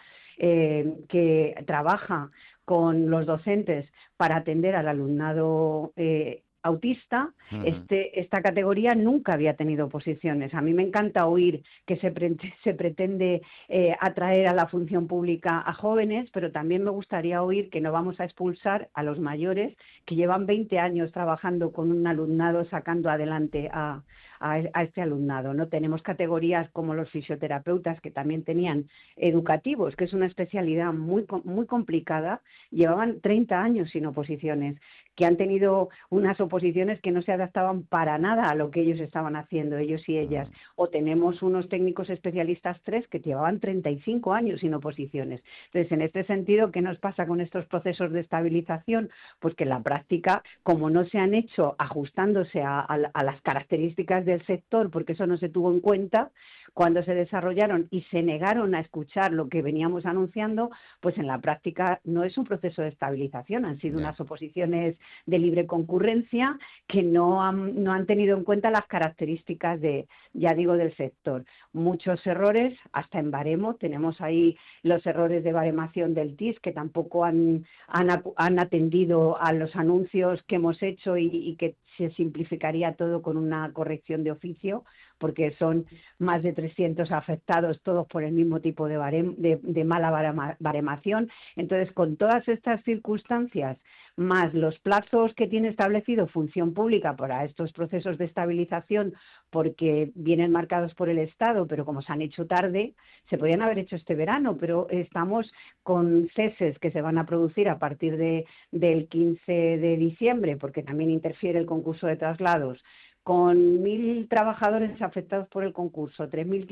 que trabaja con los docentes para atender al alumnado autista. Esta categoría nunca había tenido oposiciones. A mí me encanta oír que se pretende atraer a la función pública a jóvenes, pero también me gustaría oír que no vamos a expulsar a los mayores que llevan 20 años trabajando con un alumnado, sacando adelante a este alumnado, ¿no? Tenemos categorías como los fisioterapeutas, que también tenían educativos, que es una especialidad muy complicada, llevaban 30 años sin oposiciones, que han tenido unas oposiciones que no se adaptaban para nada a lo que ellos estaban haciendo, ellos y ellas. O tenemos unos técnicos especialistas 3 que llevaban 35 años sin oposiciones. Entonces, en este sentido, ¿qué nos pasa con estos procesos de estabilización? Pues que en la práctica, como no se han hecho ajustándose a las características del sector, porque eso no se tuvo en cuenta cuando se desarrollaron y se negaron a escuchar lo que veníamos anunciando, pues en la práctica no es un proceso de estabilización, han sido unas oposiciones de libre concurrencia que no han tenido en cuenta las características del sector. Muchos errores, hasta en baremo, tenemos ahí los errores de baremación del TIS que tampoco han atendido a los anuncios que hemos hecho y que se simplificaría todo con una corrección de oficio, porque son más de 300 afectados, todos por el mismo tipo de mala baremación. Entonces, con todas estas circunstancias, más los plazos que tiene establecido Función Pública para estos procesos de estabilización, porque vienen marcados por el Estado, pero como se han hecho tarde, se podían haber hecho este verano, pero estamos con ceses que se van a producir a partir del 15 de diciembre, porque también interfiere el concurso de traslados, con 1.000 trabajadores afectados por el concurso,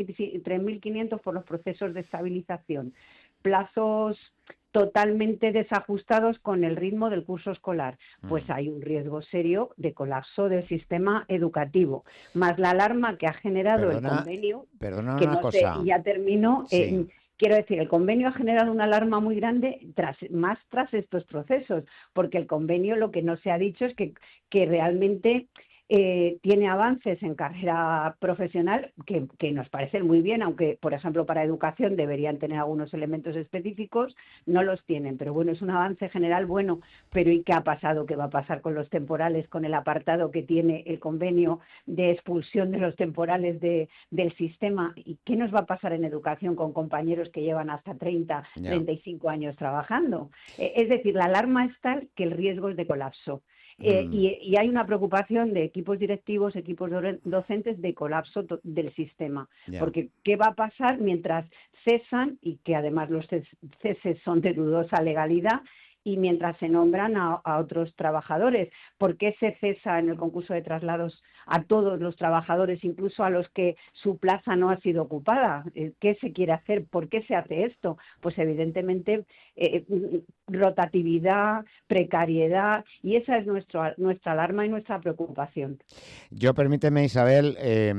3.500 por los procesos de estabilización, plazos totalmente desajustados con el ritmo del curso escolar, pues hay un riesgo serio de colapso del sistema educativo, más la alarma que ha generado el convenio, que no sé, ya termino. Quiero decir, el convenio ha generado una alarma muy grande tras estos procesos, porque el convenio lo que no se ha dicho es que realmente tiene avances en carrera profesional que nos parecen muy bien, aunque, por ejemplo, para educación deberían tener algunos elementos específicos, no los tienen. Pero bueno, es un avance general bueno, pero ¿y qué ha pasado? ¿Qué va a pasar con los temporales, con el apartado que tiene el convenio de expulsión de los temporales del sistema? ¿Y qué nos va a pasar en educación con compañeros que llevan hasta 35 años trabajando? Es decir, la alarma es tal que el riesgo es de colapso. Y hay una preocupación de equipos directivos, equipos docentes de colapso del sistema. Porque ¿qué va a pasar mientras cesan, y que además los ceses son de dudosa legalidad, y mientras se nombran a otros trabajadores? ¿Por qué se cesa en el concurso de traslados a todos los trabajadores, incluso a los que su plaza no ha sido ocupada? ¿Qué se quiere hacer? ¿Por qué se hace esto? Pues evidentemente rotatividad, precariedad, y esa es nuestra alarma y nuestra preocupación. Yo, permíteme, Isabel,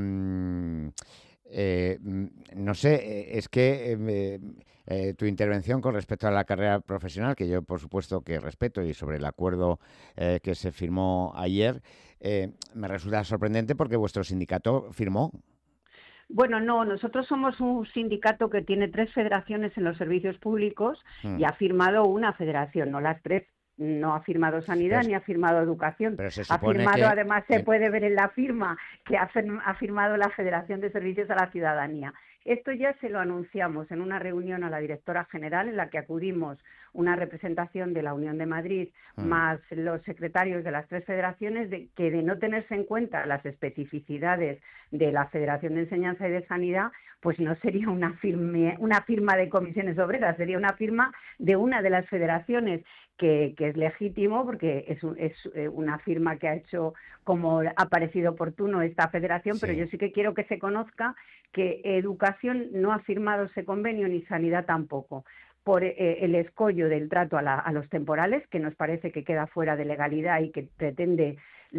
no sé, es que tu intervención con respecto a la carrera profesional, que yo por supuesto que respeto, y sobre el acuerdo que se firmó ayer, me resulta sorprendente porque vuestro sindicato firmó. Bueno, no, nosotros somos un sindicato que tiene 3 federaciones en los servicios públicos y ha firmado una federación, no las 3. No ha firmado Sanidad ni ha firmado Educación. Ha firmado, además se puede ver en la firma, que ha firmado la Federación de Servicios a la Ciudadanía. Esto ya se lo anunciamos en una reunión a la directora general en la que acudimos una representación de la Unión de Madrid más los secretarios de las 3 federaciones, de no tenerse en cuenta las especificidades de la Federación de Enseñanza y de Sanidad, pues no sería una firma de comisiones obreras, sería una firma de una de las federaciones, que es legítimo porque es una firma que ha hecho como ha parecido oportuno esta federación, pero yo sí que quiero que se conozca que Educación no ha firmado ese convenio ni Sanidad tampoco, por el escollo del trato a los temporales, que nos parece que queda fuera de legalidad y que pretende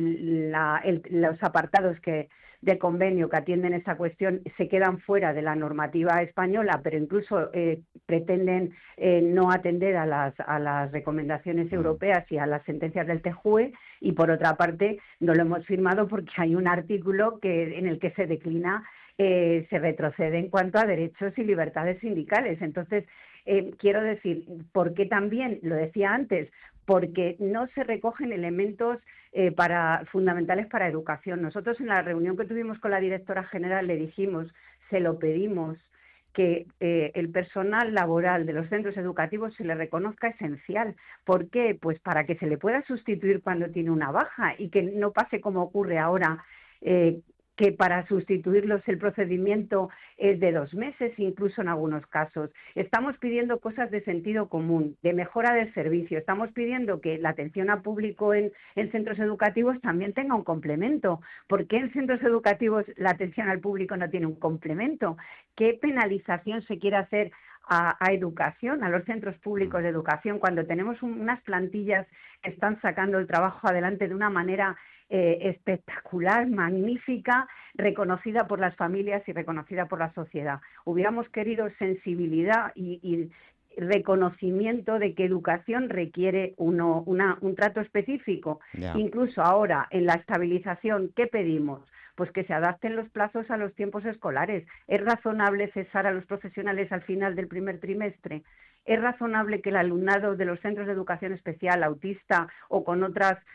los apartados de convenio que atienden esa cuestión se quedan fuera de la normativa española, pero incluso pretenden no atender a las recomendaciones europeas y a las sentencias del TJUE, y por otra parte no lo hemos firmado porque hay un artículo en el que se declina, se retrocede en cuanto a derechos y libertades sindicales. Entonces, quiero decir, ¿por qué también? Lo decía antes, porque no se recogen elementos fundamentales para educación. Nosotros en la reunión que tuvimos con la directora general le dijimos, se lo pedimos, que el personal laboral de los centros educativos se le reconozca esencial. ¿Por qué? Pues para que se le pueda sustituir cuando tiene una baja y que no pase como ocurre ahora, que para sustituirlos el procedimiento es de 2 meses, incluso en algunos casos. Estamos pidiendo cosas de sentido común, de mejora del servicio. Estamos pidiendo que la atención al público en centros educativos también tenga un complemento. ¿Por qué en centros educativos la atención al público no tiene un complemento? ¿Qué penalización se quiere hacer a educación, a los centros públicos de educación, cuando tenemos unas plantillas que están sacando el trabajo adelante de una manera espectacular, magnífica, reconocida por las familias y reconocida por la sociedad? Hubiéramos querido sensibilidad y reconocimiento de que educación requiere un trato específico. Incluso ahora, en la estabilización, ¿qué pedimos? Pues que se adapten los plazos a los tiempos escolares. ¿Es razonable cesar a los profesionales al final del primer trimestre? ¿Es razonable que el alumnado de los centros de educación especial, autista o con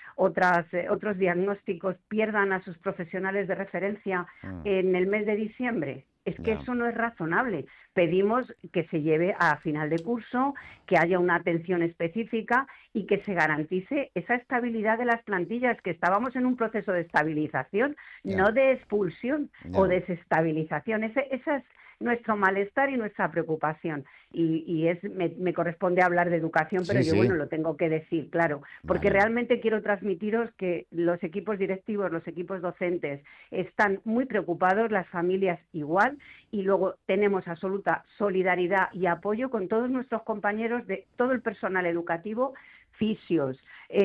otros diagnósticos pierdan a sus profesionales de referencia en el mes de diciembre? Es que eso no es razonable. Pedimos que se lleve a final de curso, que haya una atención específica y que se garantice esa estabilidad de las plantillas, que estábamos en un proceso de estabilización, no de expulsión o desestabilización. Esa es nuestro malestar y nuestra preocupación. Y me corresponde hablar de educación, pero yo lo tengo que decir, claro, porque realmente quiero transmitiros que los equipos directivos, los equipos docentes están muy preocupados, las familias igual, y luego tenemos absoluta solidaridad y apoyo con todos nuestros compañeros de todo el personal educativo, fisios,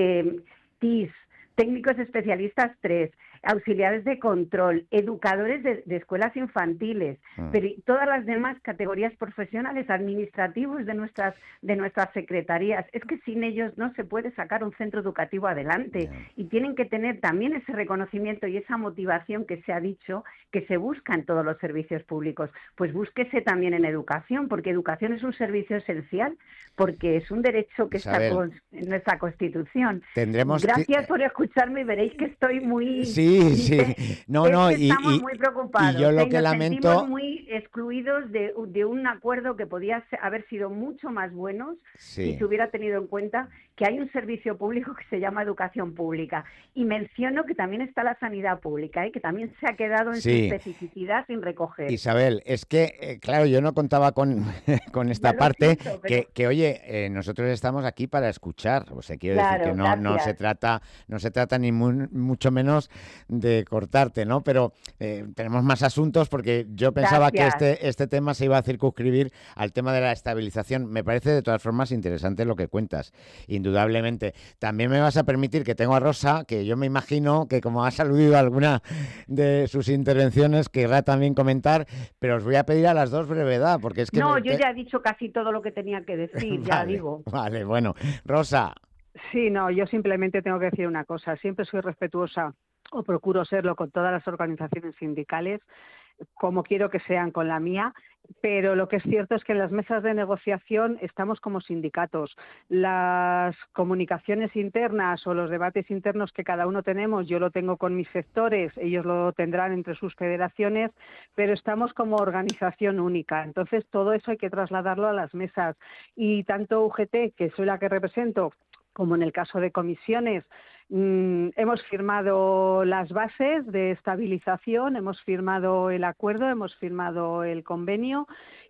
TIS, técnicos especialistas 3, auxiliares de control, educadores de escuelas infantiles, pero todas las demás categorías profesionales, administrativos de nuestras secretarías. Es que sin ellos no se puede sacar un centro educativo adelante, y tienen que tener también ese reconocimiento y esa motivación que se ha dicho que se busca en todos los servicios públicos. Pues búsquese también en educación, porque educación es un servicio esencial, porque es un derecho que está en nuestra Constitución. Gracias por escucharme y veréis que estoy muy... Sí. Estamos muy preocupados. Y yo lo que nos lamento... sentimos muy excluidos de un acuerdo que podía haber sido mucho más bueno si se hubiera tenido en cuenta que hay un servicio público que se llama educación pública. Y menciono que también está la sanidad pública, que también se ha quedado en su especificidad sin recoger. Isabel, es que, claro, yo no contaba con esta parte, siento, pero... que oye, nosotros estamos aquí para escuchar. O sea, quiero decir que no se trata ni mucho menos de cortarte, ¿no? Pero tenemos más asuntos, porque yo pensaba que este tema se iba a circunscribir al tema de la estabilización. Me parece de todas formas interesante lo que cuentas, indudablemente. También me vas a permitir que tengo a Rosa, que yo me imagino que como has aludido a alguna de sus intervenciones querrá también comentar, pero os voy a pedir a las dos brevedad, porque es que... No, yo ya he dicho casi todo lo que tenía que decir, ya digo. Vale, bueno. Rosa. Sí, no, yo simplemente tengo que decir una cosa. Siempre soy respetuosa, o procuro serlo, con todas las organizaciones sindicales. como quiero que sean con la mía, pero lo que es cierto es que en las mesas de negociación estamos como sindicatos. Las comunicaciones internas o los debates internos que cada uno tenemos, yo lo tengo con mis sectores, ellos lo tendrán entre sus federaciones, pero estamos como organización única. Entonces, todo eso hay que trasladarlo a las mesas. Y tanto UGT, que soy la que represento, como en el caso de comisiones, hemos firmado las bases de estabilización, hemos firmado el acuerdo, hemos firmado el convenio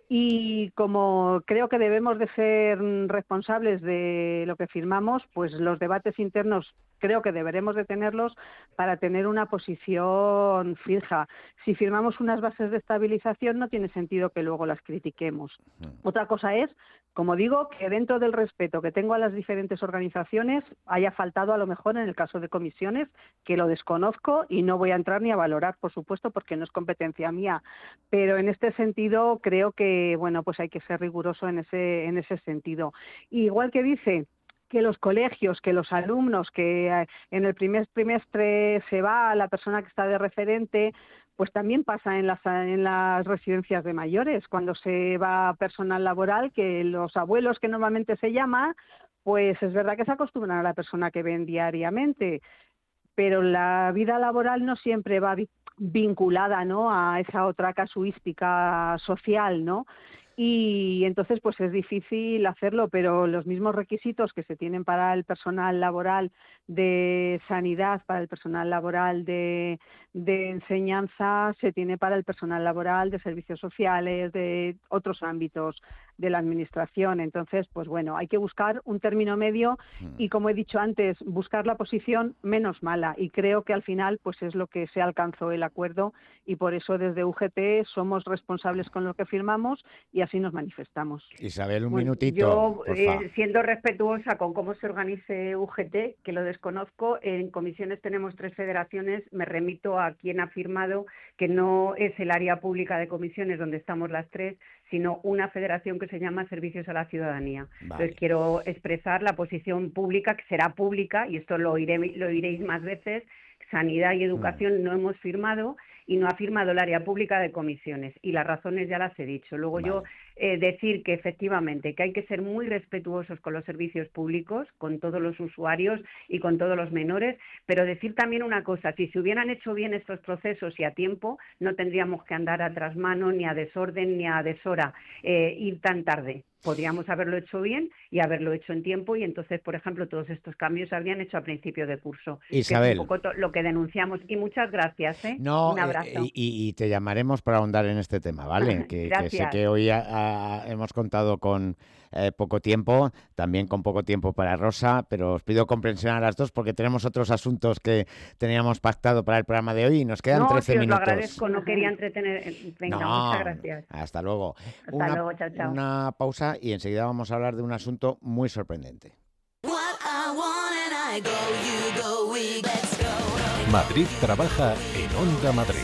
y como creo que debemos de ser responsables de lo que firmamos, pues los debates internos creo que deberemos de tenerlos para tener una posición fija. Si firmamos unas bases de estabilización no tiene sentido que luego las critiquemos. Otra cosa es, como digo, que dentro del respeto que tengo a las diferentes organizaciones haya faltado a lo mejor en el caso de comisiones, que lo desconozco y no voy a entrar ni a valorar, por supuesto, porque no es competencia mía. Pero en este sentido creo que, bueno, pues hay que ser riguroso en ese sentido. Igual que dice que los colegios, que los alumnos, que en el primer trimestre se va la persona que está de referente, pues también pasa en las residencias de mayores, cuando se va personal laboral, que los abuelos, que normalmente se llama, pues es verdad que se acostumbran a la persona que ven diariamente, pero la vida laboral no siempre va vinculada, ¿no?, a esa otra casuística social, ¿no? Y entonces pues es difícil hacerlo, pero los mismos requisitos que se tienen para el personal laboral de sanidad, para el personal laboral de enseñanza, se tiene para el personal laboral de servicios sociales, de otros ámbitos de la administración. Entonces, pues bueno, hay que buscar un término medio y, como he dicho antes, buscar la posición menos mala, y creo que al final pues es lo que se alcanzó el acuerdo, y por eso desde UGT somos responsables con lo que firmamos y así nos manifestamos. Isabel, un Bueno, minutito. Yo, por favor. siendo respetuosa con cómo se organice UGT, que lo desconozco, en comisiones tenemos 3 federaciones, me remito a quien ha firmado que no es el área pública de comisiones donde estamos las 3, sino una federación que se llama Servicios a la Ciudadanía. Vale. Entonces quiero expresar la posición pública, que será pública, y esto lo oiréis más veces. Sanidad y Educación no hemos firmado, y no ha firmado el área pública de comisiones, y las razones ya las he dicho. Luego yo decir que efectivamente que hay que ser muy respetuosos con los servicios públicos, con todos los usuarios y con todos los menores, pero decir también una cosa: si se hubieran hecho bien estos procesos y a tiempo, no tendríamos que andar a trasmano, ni a desorden, ni a deshora, ir tan tarde. Podríamos haberlo hecho bien y haberlo hecho en tiempo, y entonces, por ejemplo, todos estos cambios se habrían hecho a principio de curso. Isabel. Que es un poco lo que denunciamos. Y muchas gracias, ¿eh? No, un abrazo. y te llamaremos para ahondar en este tema, ¿vale? Que sé que hoy hemos contado con poco tiempo, también con poco tiempo para Rosa, pero os pido comprensión a las dos porque tenemos otros asuntos que teníamos pactado para el programa de hoy y nos quedan 13 minutos. No, lo agradezco, no quería entretener. Venga, muchas gracias. Hasta luego. Hasta luego, chao, chao. Una pausa y enseguida vamos a hablar de un asunto muy sorprendente. Madrid trabaja en Onda Madrid.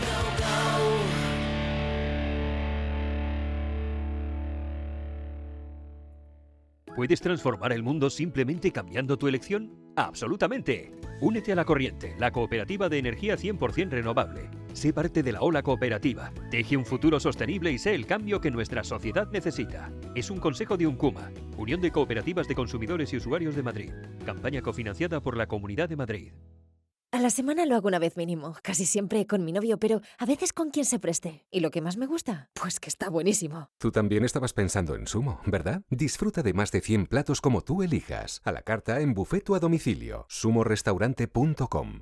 ¿Puedes transformar el mundo simplemente cambiando tu elección? ¡Absolutamente! Únete a La Corriente, la cooperativa de energía 100% renovable. Sé parte de la ola cooperativa. Teje un futuro sostenible y sé el cambio que nuestra sociedad necesita. Es un consejo de UNCUMA, Unión de Cooperativas de Consumidores y Usuarios de Madrid. Campaña cofinanciada por la Comunidad de Madrid. A la semana lo hago una vez mínimo, casi siempre con mi novio, pero a veces con quien se preste. ¿Y lo que más me gusta? Pues que está buenísimo. Tú también estabas pensando en Sumo, ¿verdad? Disfruta de más de 100 platos como tú elijas, a la carta, en buffet o a domicilio. sumorestaurante.com.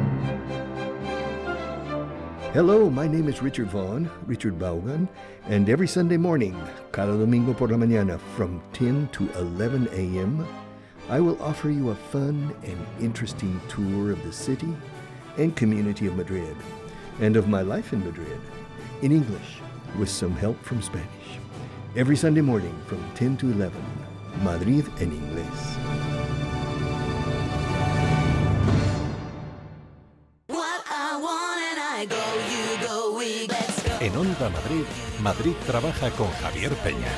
Hello, my name is Richard Vaughn, Richard Vaughan, and every Sunday morning, cada domingo por la mañana, from 10 to 11 a.m., I will offer you a fun and interesting tour of the city and community of Madrid, and of my life in Madrid, in English, with some help from Spanish. Every Sunday morning from 10 to 11, Madrid en inglés. En Onda Madrid, Madrid trabaja con Javier Peña.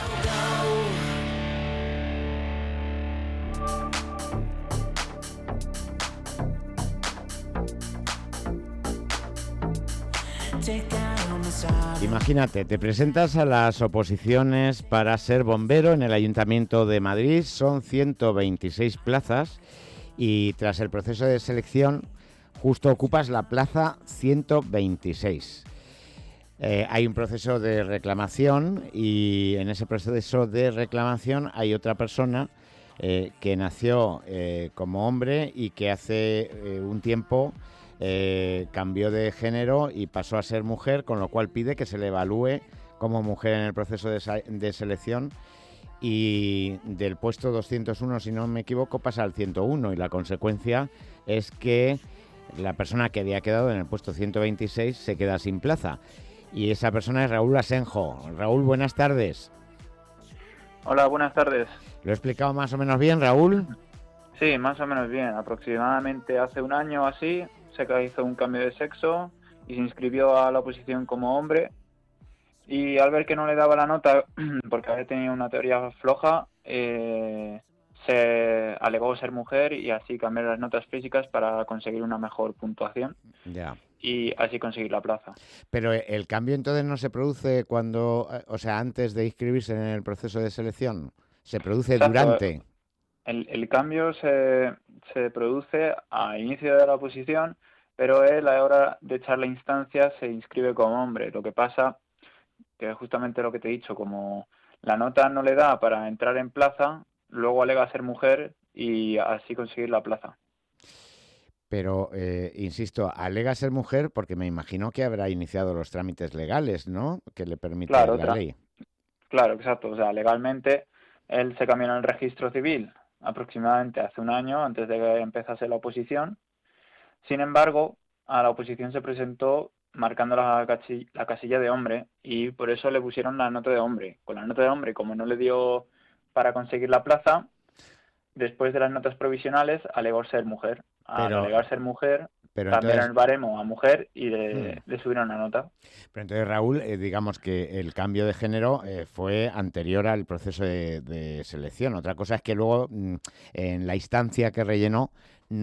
Take down Imagínate, te presentas a las oposiciones para ser bombero en el Ayuntamiento de Madrid, son 126 plazas y tras el proceso de selección justo ocupas la plaza 126. Hay un proceso de reclamación y en ese proceso de reclamación hay otra persona que nació como hombre y que hace un tiempo cambió de género y pasó a ser mujer, con lo cual pide que se le evalúe como mujer en el proceso de selección y del puesto 201, si no me equivoco, pasa al 101 y la consecuencia es que la persona que había quedado en el puesto 126 se queda sin plaza y esa persona es Raúl Asenjo. Raúl, buenas tardes. Hola, buenas tardes. ¿Lo he explicado más o menos bien, Raúl? Sí, más o menos bien. Aproximadamente hace un año o así se hizo un cambio de sexo y se inscribió a la oposición como hombre y al ver que no le daba la nota porque había tenido una teoría floja, se alegó ser mujer y así cambiar las notas físicas para conseguir una mejor puntuación. Ya. Y así conseguir la plaza. Pero el cambio entonces no se produce cuando, o sea, antes de inscribirse en el proceso de selección, se produce durante. El cambio se produce a inicio de la oposición, pero él a la hora de echar la instancia se inscribe como hombre. Lo que pasa, que es justamente lo que te he dicho, como la nota no le da para entrar en plaza, luego alega ser mujer y así conseguir la plaza. Pero, insisto, alega ser mujer porque me imagino que habrá iniciado los trámites legales, ¿no? Que le permite la ley. Claro, exacto. O sea, legalmente él se cambió en el registro civil aproximadamente hace un año, antes de que empezase la oposición. Sin embargo, a la oposición se presentó marcando la casilla de hombre y por eso le pusieron la nota de hombre. Con la nota de hombre, como no le dio para conseguir la plaza, después de las notas provisionales alegó ser mujer. Al alegar ser mujer, cambiaron entonces, el baremo a mujer y le subieron la nota. Pero entonces, Raúl, digamos que el cambio de género fue anterior al proceso de selección. Otra cosa es que luego en la instancia que rellenó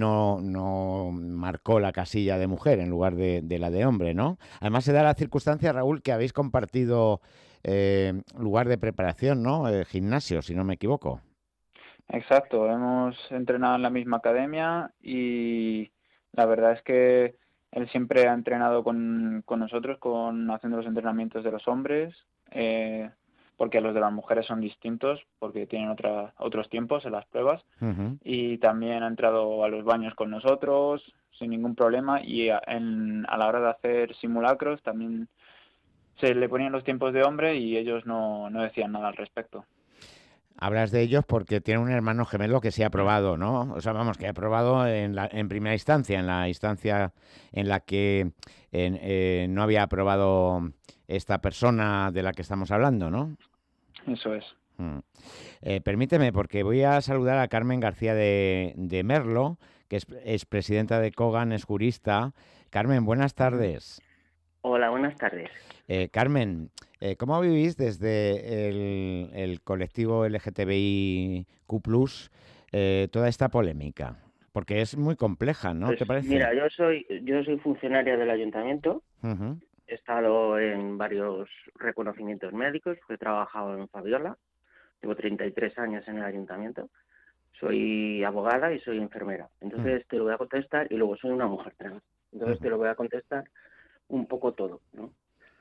no marcó la casilla de mujer en lugar de la de hombre, ¿no? Además se da la circunstancia, Raúl, que habéis compartido lugar de preparación, ¿no? Gimnasio, si no me equivoco. Exacto, hemos entrenado en la misma academia y la verdad es que él siempre ha entrenado con nosotros, haciendo los entrenamientos de los hombres, porque los de las mujeres son distintos, porque tienen otros tiempos en las pruebas, y también ha entrado a los baños con nosotros sin ningún problema y a la hora de hacer simulacros también se le ponían los tiempos de hombre y ellos no decían nada al respecto. Hablas de ellos porque tiene un hermano gemelo que sí ha aprobado, ¿no? O sea, vamos, que ha aprobado en primera instancia, en la instancia en la que no había aprobado esta persona de la que estamos hablando, ¿no? Eso es. Permíteme, porque voy a saludar a Carmen García de Merlo, que es presidenta de Cogan, es jurista. Carmen, buenas tardes. Hola, buenas tardes. Carmen, ¿cómo vivís desde el colectivo LGTBIQ+, toda esta polémica? Porque es muy compleja, ¿no? Pues, ¿te parece? Mira, yo soy funcionaria del ayuntamiento. Uh-huh. He estado en varios reconocimientos médicos. He trabajado en Fabiola. Llevo 33 años en el ayuntamiento. Soy abogada y soy enfermera. Entonces te lo voy a contestar y luego soy una mujer trans. Entonces te lo voy a contestar un poco todo, ¿no?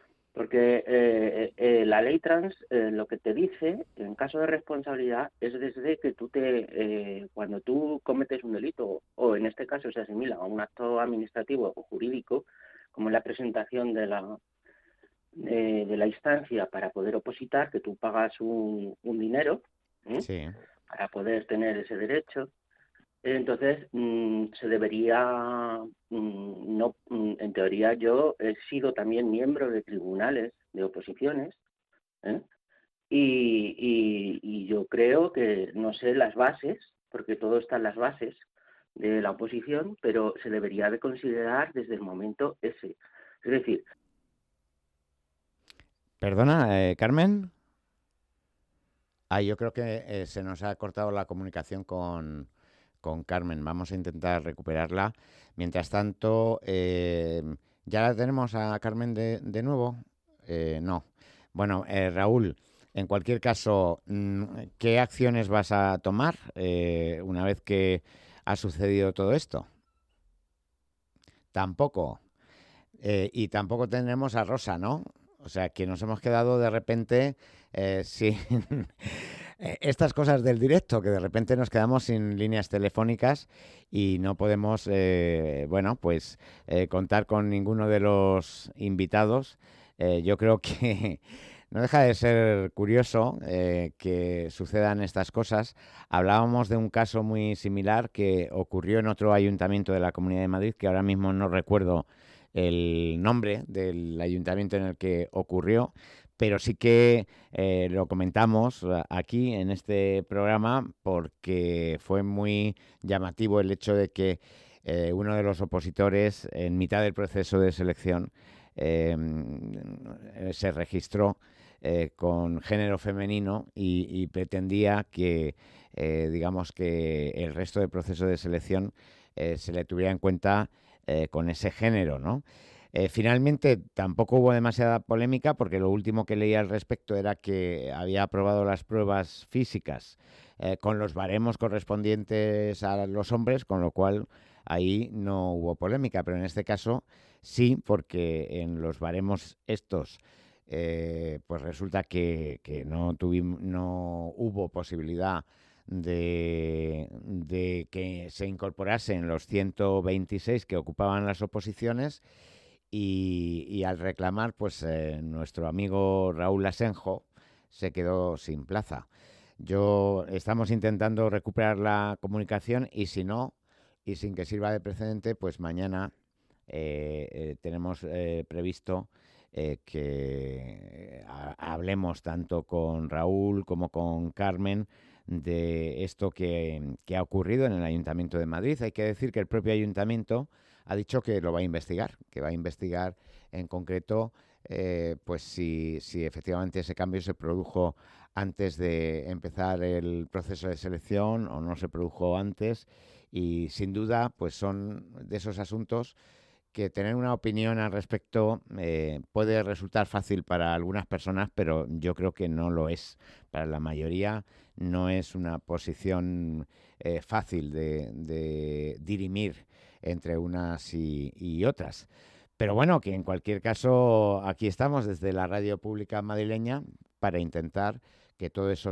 Porque la ley trans lo que te dice, en caso de responsabilidad, es desde que cuando tú cometes un delito, o en este caso se asimila a un acto administrativo o jurídico, como es la presentación de la instancia para poder opositar, que tú pagas un dinero para poder tener ese derecho. Entonces, se debería, en teoría yo he sido también miembro de tribunales de oposiciones, y yo creo que, no sé las bases, porque todo está en las bases de la oposición, pero se debería de considerar desde el momento ese. Es decir... Perdona, Carmen. Yo creo que se nos ha cortado la comunicación con Carmen. Vamos a intentar recuperarla. Mientras tanto, ¿ya la tenemos a Carmen de nuevo? no. Bueno, Raúl, en cualquier caso, ¿qué acciones vas a tomar una vez que ha sucedido todo esto? Tampoco. Y tampoco tendremos a Rosa, ¿no? O sea, que nos hemos quedado de repente sin estas cosas del directo, que de repente nos quedamos sin líneas telefónicas y no podemos, contar con ninguno de los invitados. Yo creo que no deja de ser curioso que sucedan estas cosas. Hablábamos de un caso muy similar que ocurrió en otro ayuntamiento de la Comunidad de Madrid, que ahora mismo no recuerdo el nombre del ayuntamiento en el que ocurrió, pero sí que lo comentamos aquí en este programa porque fue muy llamativo el hecho de que uno de los opositores, en mitad del proceso de selección, se registró con género femenino y pretendía que, digamos, que el resto del proceso de selección se le tuviera en cuenta con ese género, ¿no? Finalmente tampoco hubo demasiada polémica porque lo último que leí al respecto era que había aprobado las pruebas físicas con los baremos correspondientes a los hombres, con lo cual ahí no hubo polémica, pero en este caso sí, porque en los baremos estos pues resulta que no hubo posibilidad de que se incorporasen los 126 que ocupaban las oposiciones y al reclamar, pues nuestro amigo Raúl Asenjo se quedó sin plaza. Estamos intentando recuperar la comunicación y si no, y sin que sirva de precedente, pues mañana tenemos previsto que hablemos tanto con Raúl como con Carmen de esto que ha ocurrido en el Ayuntamiento de Madrid. Hay que decir que el propio Ayuntamiento ha dicho que lo va a investigar, en concreto pues si efectivamente ese cambio se produjo antes de empezar el proceso de selección o no se produjo antes, y sin duda pues son de esos asuntos que tener una opinión al respecto puede resultar fácil para algunas personas, pero yo creo que no lo es. Para la mayoría no es una posición fácil de dirimir entre unas y otras. Pero bueno, que en cualquier caso aquí estamos desde la radio pública madrileña para intentar que todo eso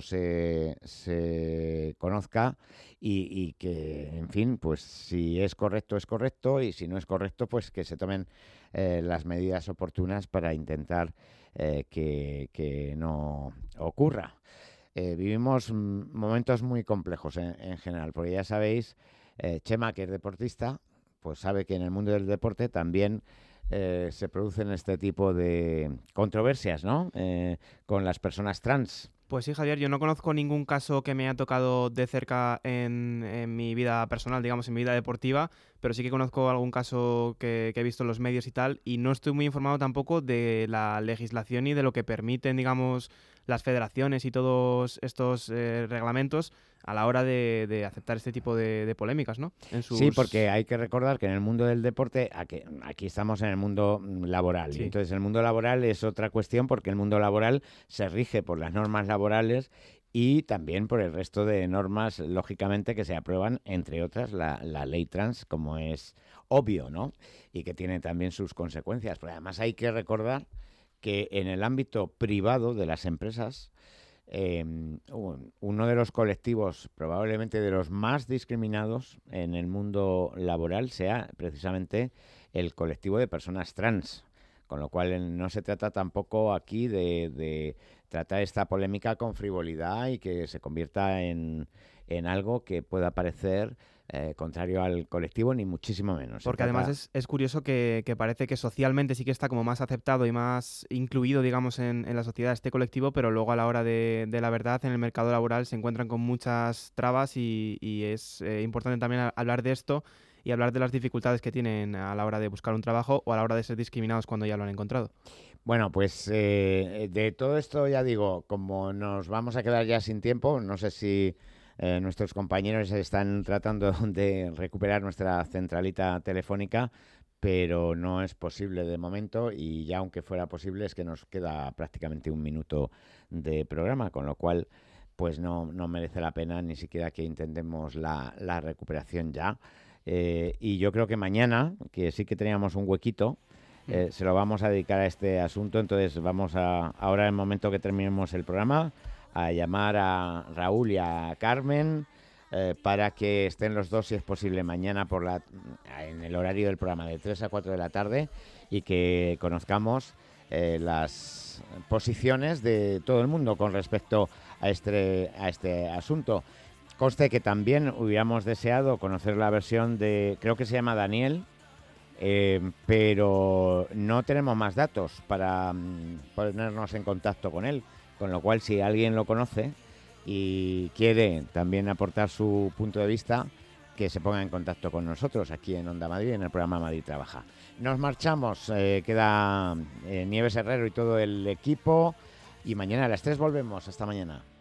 se conozca y que, en fin, pues si es correcto, es correcto, y si no es correcto, pues que se tomen las medidas oportunas para intentar que no ocurra. Vivimos momentos muy complejos en general, porque ya sabéis, Chema, que es deportista, pues sabe que en el mundo del deporte también se producen este tipo de controversias, ¿no? Con las personas trans. Pues sí, Javier, yo no conozco ningún caso que me haya tocado de cerca en mi vida personal, digamos, en mi vida deportiva, pero sí que conozco algún caso que he visto en los medios y tal, y no estoy muy informado tampoco de la legislación y de lo que permiten, digamos, las federaciones y todos estos reglamentos a la hora de aceptar este tipo de polémicas, ¿no? Sí, porque hay que recordar que en el mundo del deporte, aquí estamos en el mundo laboral, sí. Entonces el mundo laboral es otra cuestión, porque el mundo laboral se rige por las normas laborales y también por el resto de normas, lógicamente, que se aprueban, entre otras, la ley trans, como es obvio, ¿no? Y que tiene también sus consecuencias. Pero además hay que recordar que en el ámbito privado de las empresas, uno de los colectivos probablemente de los más discriminados en el mundo laboral sea precisamente el colectivo de personas trans, con lo cual no se trata tampoco aquí de tratar esta polémica con frivolidad y que se convierta en algo que pueda parecer contrario al colectivo, ni muchísimo menos. Porque además es curioso que parece que socialmente sí que está como más aceptado y más incluido, digamos, en la sociedad este colectivo, pero luego a la hora de la verdad en el mercado laboral se encuentran con muchas trabas y es importante también hablar de esto y hablar de las dificultades que tienen a la hora de buscar un trabajo o a la hora de ser discriminados cuando ya lo han encontrado. Bueno, pues de todo esto ya digo, como nos vamos a quedar ya sin tiempo, no sé si nuestros compañeros están tratando de recuperar nuestra centralita telefónica, pero no es posible de momento, y ya aunque fuera posible es que nos queda prácticamente 1 minuto de programa, con lo cual pues no merece la pena ni siquiera que intentemos la recuperación ya. Y yo creo que mañana, que sí que teníamos un huequito, se lo vamos a dedicar a este asunto. Entonces vamos ahora, en el momento que terminemos el programa, a llamar a Raúl y a Carmen para que estén los dos, si es posible, mañana en el horario del programa de 3 a 4 de la tarde, y que conozcamos las posiciones de todo el mundo con respecto a este asunto. Conste que también hubiéramos deseado conocer la versión de, creo que se llama Daniel, pero no tenemos más datos para ponernos en contacto con él, con lo cual si alguien lo conoce y quiere también aportar su punto de vista, que se ponga en contacto con nosotros aquí en Onda Madrid, en el programa Madrid Trabaja. Nos marchamos, queda Nieves Herrero y todo el equipo, y mañana a las 3 volvemos. Hasta mañana.